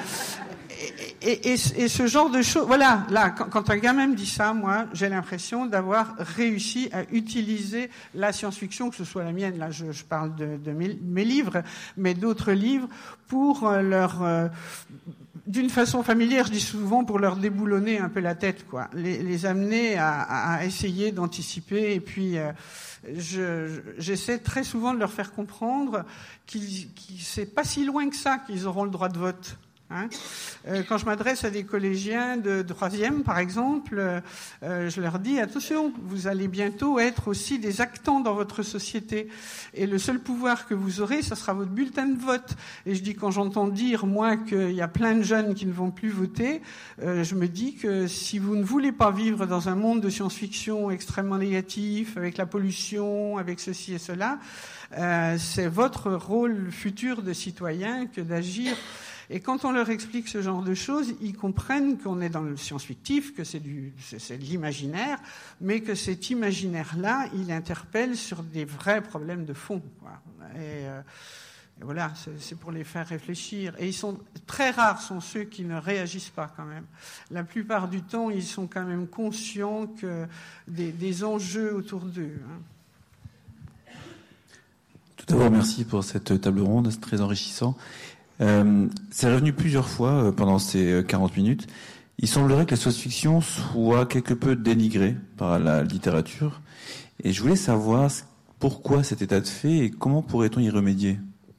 et ce genre de choses, voilà, là, quand un gamin me dit ça, moi, j'ai l'impression d'avoir réussi à utiliser la science-fiction, que ce soit la mienne, là, je parle de mes livres, mais d'autres livres, pour d'une façon familière, je dis souvent, pour leur déboulonner un peu la tête, quoi, les amener à essayer d'anticiper, et puis, j'essaie très souvent de leur faire comprendre c'est pas si loin que ça qu'ils auront le droit de vote. Hein. Quand je m'adresse à des collégiens de 3e, par exemple, je leur dis, attention, vous allez bientôt être aussi des actants dans votre société. Et le seul pouvoir que vous aurez, ça sera votre bulletin de vote. Et je dis, quand j'entends dire, moi, qu'il y a plein de jeunes qui ne vont plus voter, je me dis que si vous ne voulez pas vivre dans un monde de science-fiction extrêmement négatif, avec la pollution, avec ceci et cela, c'est votre rôle futur de citoyen que d'agir. Et quand on leur explique ce genre de choses, ils comprennent qu'on est dans le science-fictif, que c'est de l'imaginaire, mais que cet imaginaire-là, il interpelle sur des vrais problèmes de fond, quoi. Et voilà, c'est pour les faire réfléchir. Et très rares sont ceux qui ne réagissent pas quand même. La plupart du temps, ils sont quand même conscients que des enjeux autour d'eux. Hein. Tout d'abord, merci pour cette table ronde, c'est très enrichissant. C'est revenu plusieurs fois pendant ces 40 minutes. Il semblerait que la science-fiction soit quelque peu dénigrée par la littérature. Et je voulais savoir pourquoi cet état de fait et comment pourrait-on y remédier ?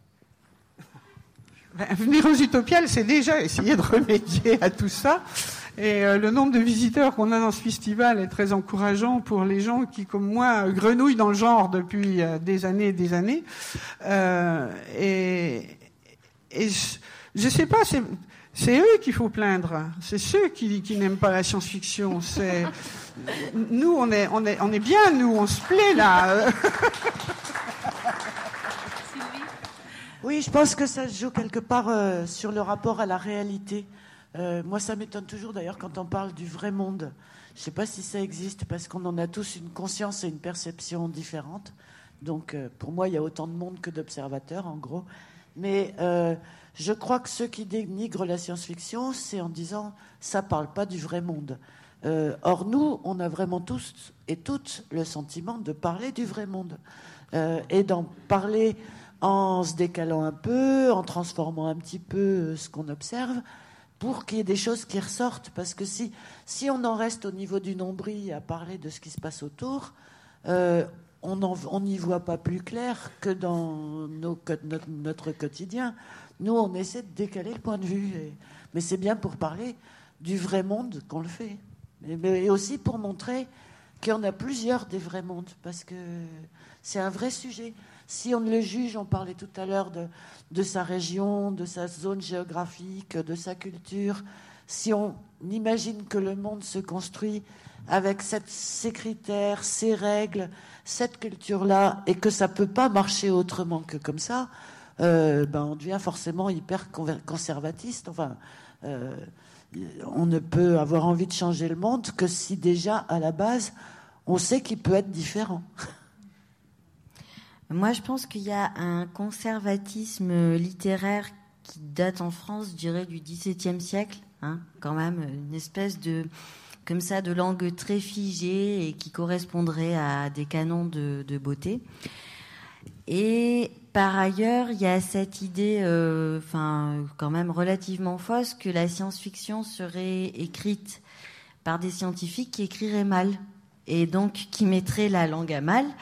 Venir aux Utopiales, c'est déjà essayer de remédier à tout ça. Et le nombre de visiteurs qu'on a dans ce festival est très encourageant pour les gens qui, comme moi, grenouillent dans le genre depuis des années et des années. Et je sais pas, c'est eux qu'il faut plaindre. C'est ceux qui n'aiment pas la science-fiction. Nous, on est bien, nous, on se plaît là. Oui, je pense que ça se joue quelque part sur le rapport à la réalité. Moi, ça m'étonne toujours d'ailleurs quand on parle du vrai monde. Je ne sais pas si ça existe parce qu'on en a tous une conscience et une perception différentes. Donc, pour moi, il y a autant de monde que d'observateurs, en gros. Mais je crois que ceux qui dénigrent la science-fiction, c'est en disant ça parle pas du vrai monde. Or nous, on a vraiment tous et toutes le sentiment de parler du vrai monde et d'en parler en se décalant un peu, en transformant un petit peu ce qu'on observe, pour qu'il y ait des choses qui ressortent. Parce que si on en reste au niveau du nombril à parler de ce qui se passe autour, on n'y voit pas plus clair que dans notre quotidien. Nous, on essaie de décaler le point de vue. Mais c'est bien pour parler du vrai monde qu'on le fait. Mais aussi pour montrer qu'il y en a plusieurs des vrais mondes, parce que c'est un vrai sujet. Si on le juge, on parlait tout à l'heure de sa région, de sa zone géographique, de sa culture. Si on imagine que le monde se construit avec ces critères, ces règles, cette culture-là, et que ça peut pas marcher autrement que comme ça, on devient forcément hyper conservatiste. Enfin, on ne peut avoir envie de changer le monde que si déjà, à la base, on sait qu'il peut être différent. Moi, je pense qu'il y a un conservatisme littéraire qui date en France, je dirais, du XVIIe siècle, hein, quand même, une espèce de langue très figée et qui correspondrait à des canons de beauté. Et par ailleurs, il y a cette idée, quand même relativement fausse, que la science-fiction serait écrite par des scientifiques qui écriraient mal, et donc qui mettraient la langue à mal,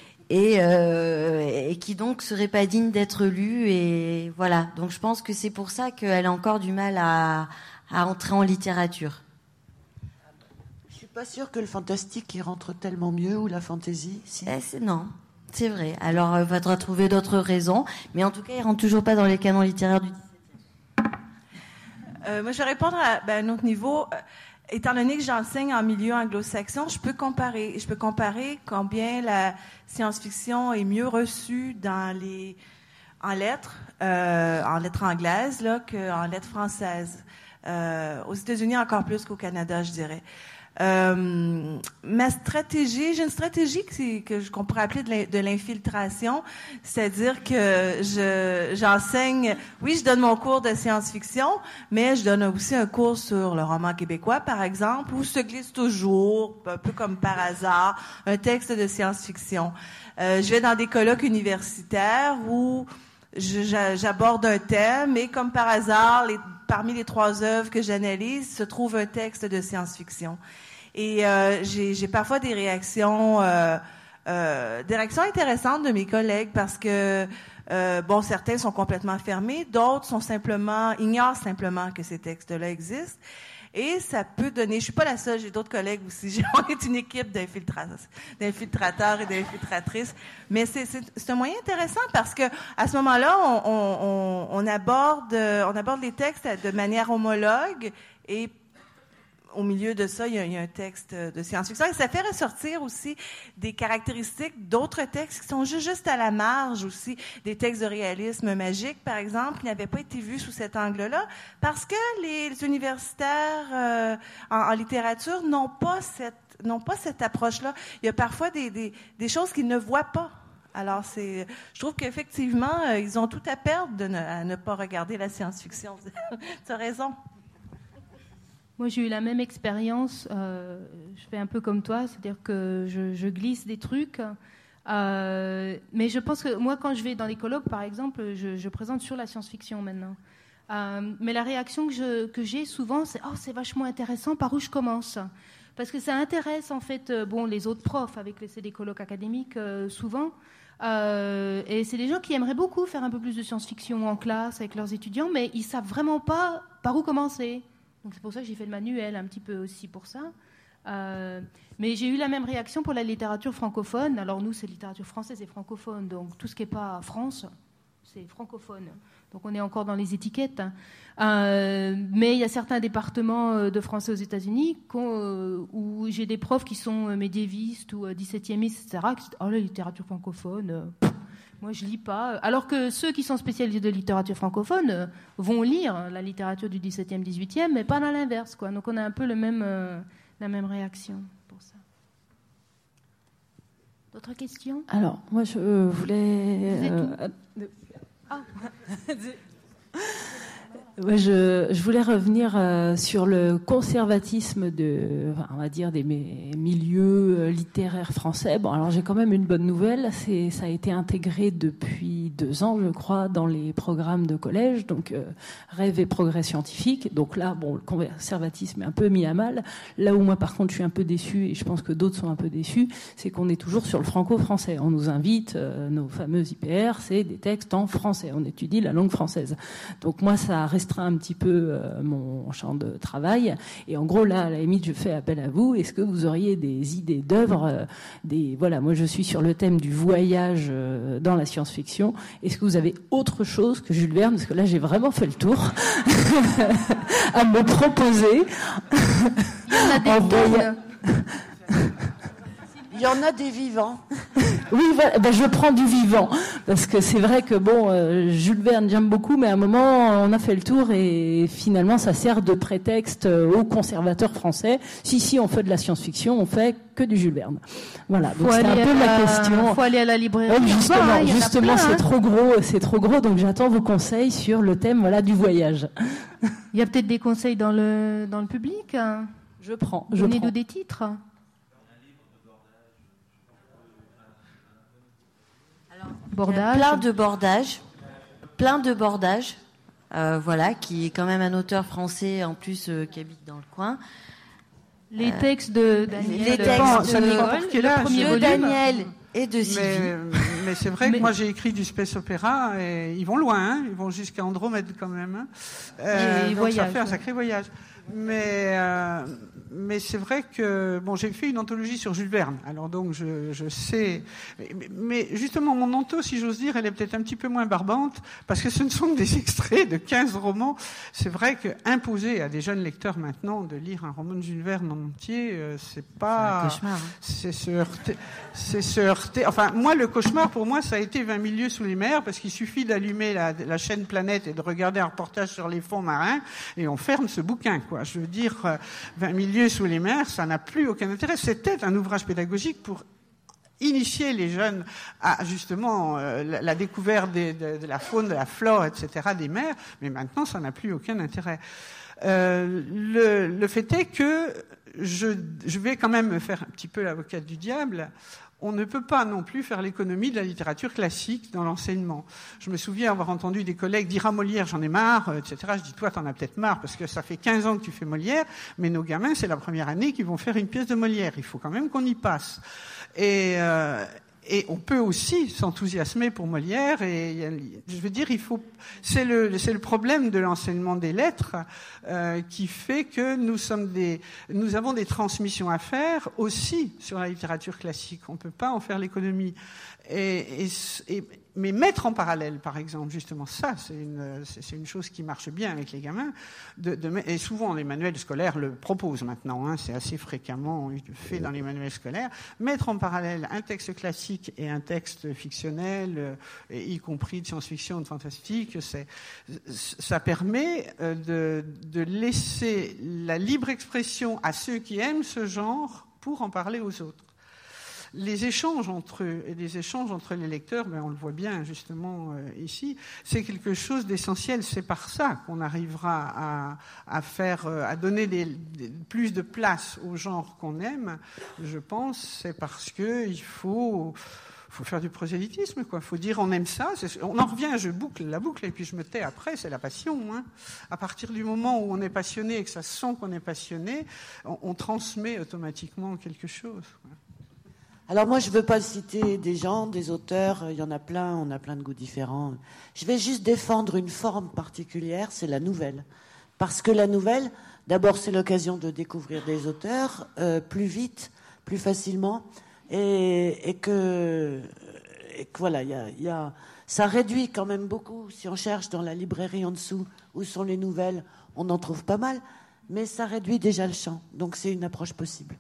et qui donc serait pas digne d'être lue. Et voilà. Donc je pense que c'est pour ça qu'elle a encore du mal à entrer en littérature. Je suis pas sûre que le fantastique y rentre tellement mieux, ou la fantaisie. Si. Non. C'est vrai. Alors, il faudra trouver d'autres raisons. Mais en tout cas, il ne rentre toujours pas dans les canons littéraires du XVIIe. Moi, je vais répondre à un autre niveau. étant donné que j'enseigne en milieu anglo-saxon, je peux comparer. Je peux comparer combien la science-fiction est mieux reçue en lettres anglaises là, qu'en lettres françaises. Aux États-Unis, encore plus qu'au Canada, je dirais. Ma stratégie, j'ai une stratégie qu'on pourrait appeler de l'infiltration, c'est-à-dire que j'enseigne, oui, je donne mon cours de science-fiction, mais je donne aussi un cours sur le roman québécois, par exemple, où se glisse toujours, un peu comme par hasard, un texte de science-fiction. Je vais dans des colloques universitaires où j'aborde un thème et comme par hasard, parmi les 3 œuvres que j'analyse, se trouve un texte de science-fiction. Et j'ai parfois des réactions intéressantes de mes collègues parce que certains sont complètement fermés, d'autres ignorent simplement que ces textes-là existent. Et ça peut donner, je suis pas la seule, j'ai d'autres collègues aussi. On est une équipe d'infiltrateurs et d'infiltratrices. Mais c'est un moyen intéressant parce que à ce moment-là, on aborde les textes de manière homologue et au milieu de ça, il y a un texte de science-fiction. Et ça fait ressortir aussi des caractéristiques d'autres textes qui sont juste à la marge aussi. Des textes de réalisme magique, par exemple, qui n'avaient pas été vus sous cet angle-là, parce que les universitaires en littérature n'ont pas cette approche-là. Il y a parfois des choses qu'ils ne voient pas. Alors, je trouve qu'effectivement, ils ont tout à perdre à ne pas regarder la science-fiction. Tu as raison. Moi, j'ai eu la même expérience. Je fais un peu comme toi, c'est-à-dire que je glisse des trucs. Mais je pense que moi, quand je vais dans les colloques, par exemple, je présente sur la science-fiction maintenant. Mais la réaction que j'ai souvent, c'est « Oh, c'est vachement intéressant, par où je commence ?» Parce que ça intéresse, en fait, les autres profs, c'est des colloques académiques, souvent. Et c'est des gens qui aimeraient beaucoup faire un peu plus de science-fiction en classe avec leurs étudiants, mais ils ne savent vraiment pas par où commencer. Donc c'est pour ça que j'ai fait le manuel, un petit peu aussi pour ça. Mais j'ai eu la même réaction pour la littérature francophone. Alors nous, c'est littérature française et francophone, donc tout ce qui n'est pas France, c'est francophone. Donc on est encore dans les étiquettes. Mais il y a certains départements de français aux États-Unis où j'ai des profs qui sont médiévistes ou 17e-istes, etc., qui disent « Oh, la littérature francophone... Moi, je lis pas. Alors que ceux qui sont spécialisés de littérature francophone vont lire la littérature du 17e, 18e, mais pas dans l'inverse, quoi. Donc, on a un peu la même réaction pour ça. D'autres questions ? Alors, moi, je voulais... Je voulais revenir sur le conservatisme on va dire, des milieux littéraires français. Bon, alors j'ai quand même une bonne nouvelle, ça a été intégré depuis 2 ans, je crois, dans les programmes de collège, donc Rêve et progrès scientifique. Donc là, le conservatisme est un peu mis à mal. Là où moi, par contre, je suis un peu déçue, et je pense que d'autres sont un peu déçus, c'est qu'on est toujours sur le franco-français. On nous invite, nos fameux IPR, c'est des textes en français. On étudie la langue française. Donc moi, ça restreint un petit peu mon champ de travail. Et en gros, là, à la limite, je fais appel à vous. Est-ce que vous auriez des idées d'œuvres moi, je suis sur le thème du voyage dans la science-fiction. Est-ce que vous avez autre chose que Jules Verne? Parce que là, j'ai vraiment fait le tour à me proposer. Il y en a des tonnes. Il y en a des vivants. Oui, voilà, je prends du vivant. Parce que c'est vrai que, Jules Verne, j'aime beaucoup, mais à un moment, on a fait le tour et finalement, ça sert de prétexte aux conservateurs français. Si on fait de la science-fiction, on fait que du Jules Verne. Voilà, donc c'est un peu ma question. Il faut aller à la librairie. Justement, c'est trop gros, donc j'attends vos conseils sur le thème, du voyage. Il y a peut-être des conseils dans le public. Je prends. Donnez-nous des titres. Bordage. Plein de bordages, qui est quand même un auteur français en plus qui habite dans le coin. Les textes de Daniel, les textes de Daniel et de Sylvie. Mais c'est vrai que moi j'ai écrit du space opéra et ils vont loin, ils vont jusqu'à Andromède quand même. Et donc ça fait un sacré voyage. Mais c'est vrai que bon, j'ai fait une anthologie sur Jules Verne, alors donc je sais. Mais justement, mon anto, si j'ose dire, elle est peut-être un petit peu moins barbante parce que ce ne sont que des extraits de 15 romans. C'est vrai que imposer à des jeunes lecteurs maintenant de lire un roman de Jules Verne en entier, c'est pas. C'est un cauchemar. C'est se heurter. Enfin, moi, le cauchemar pour moi, ça a été 20 000 lieues sous les mers parce qu'il suffit d'allumer la chaîne Planète et de regarder un reportage sur les fonds marins et on ferme ce bouquin, quoi. Je veux dire, 20 000 lieues sous les mers, ça n'a plus aucun intérêt. C'était un ouvrage pédagogique pour initier les jeunes à justement la découverte de la faune, de la flore, etc., des mers, mais maintenant ça n'a plus aucun intérêt. Le fait est que je vais quand même me faire un petit peu l'avocate du diable. On ne peut pas non plus faire l'économie de la littérature classique dans l'enseignement. Je me souviens avoir entendu des collègues dire « Ah, Molière, j'en ai marre, etc. » Je dis « Toi, t'en as peut-être marre, parce que ça fait 15 ans que tu fais Molière, mais nos gamins, c'est la première année qu'ils vont faire une pièce de Molière. Il faut quand même qu'on y passe. » Et on peut aussi s'enthousiasmer pour Molière. Et je veux dire, c'est le problème de l'enseignement des lettres qui fait que nous avons des transmissions à faire aussi sur la littérature classique. On peut pas en faire l'économie. Mais mettre en parallèle, par exemple, justement, ça, c'est une chose qui marche bien avec les gamins. Et souvent, les manuels scolaires le proposent maintenant. Hein, c'est assez fréquemment fait dans les manuels scolaires. Mettre en parallèle un texte classique et un texte fictionnel, y compris de science-fiction, de fantastique, ça permet de laisser la libre expression à ceux qui aiment ce genre pour en parler aux autres. Les échanges entre eux et les échanges entre les lecteurs, on le voit bien justement ici, c'est quelque chose d'essentiel. C'est par ça qu'on arrivera à donner plus de place au genre qu'on aime. Je pense, c'est parce que il faut faire du prosélytisme, quoi. Faut dire on aime ça. On en revient, je boucle la boucle et puis je me tais après. C'est la passion. Hein. À partir du moment où on est passionné et que ça sent qu'on est passionné, on transmet automatiquement quelque chose. Quoi. Alors moi, je ne veux pas citer des gens, des auteurs, il y en a plein, on a plein de goûts différents. Je vais juste défendre une forme particulière, c'est la nouvelle. Parce que la nouvelle, d'abord, c'est l'occasion de découvrir des auteurs plus vite, plus facilement, et que voilà, ça réduit quand même beaucoup. Si on cherche dans la librairie en dessous où sont les nouvelles, on en trouve pas mal, mais ça réduit déjà le champ. Donc c'est une approche possible.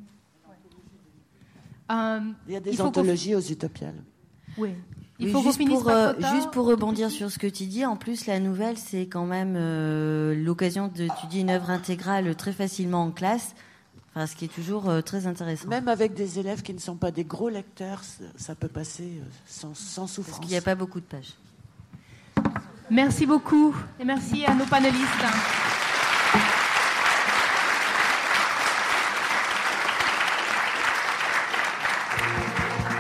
Il y a des anthologies aux Utopiales. Oui. Juste pour rebondir sur ce que tu dis, en plus la nouvelle c'est quand même l'occasion d'étudier une œuvre intégrale très facilement en classe, enfin, ce qui est toujours très intéressant. Même avec des élèves qui ne sont pas des gros lecteurs, ça peut passer sans souffrance. Parce qu'il n'y a pas beaucoup de pages. Merci beaucoup et merci à nos panélistes.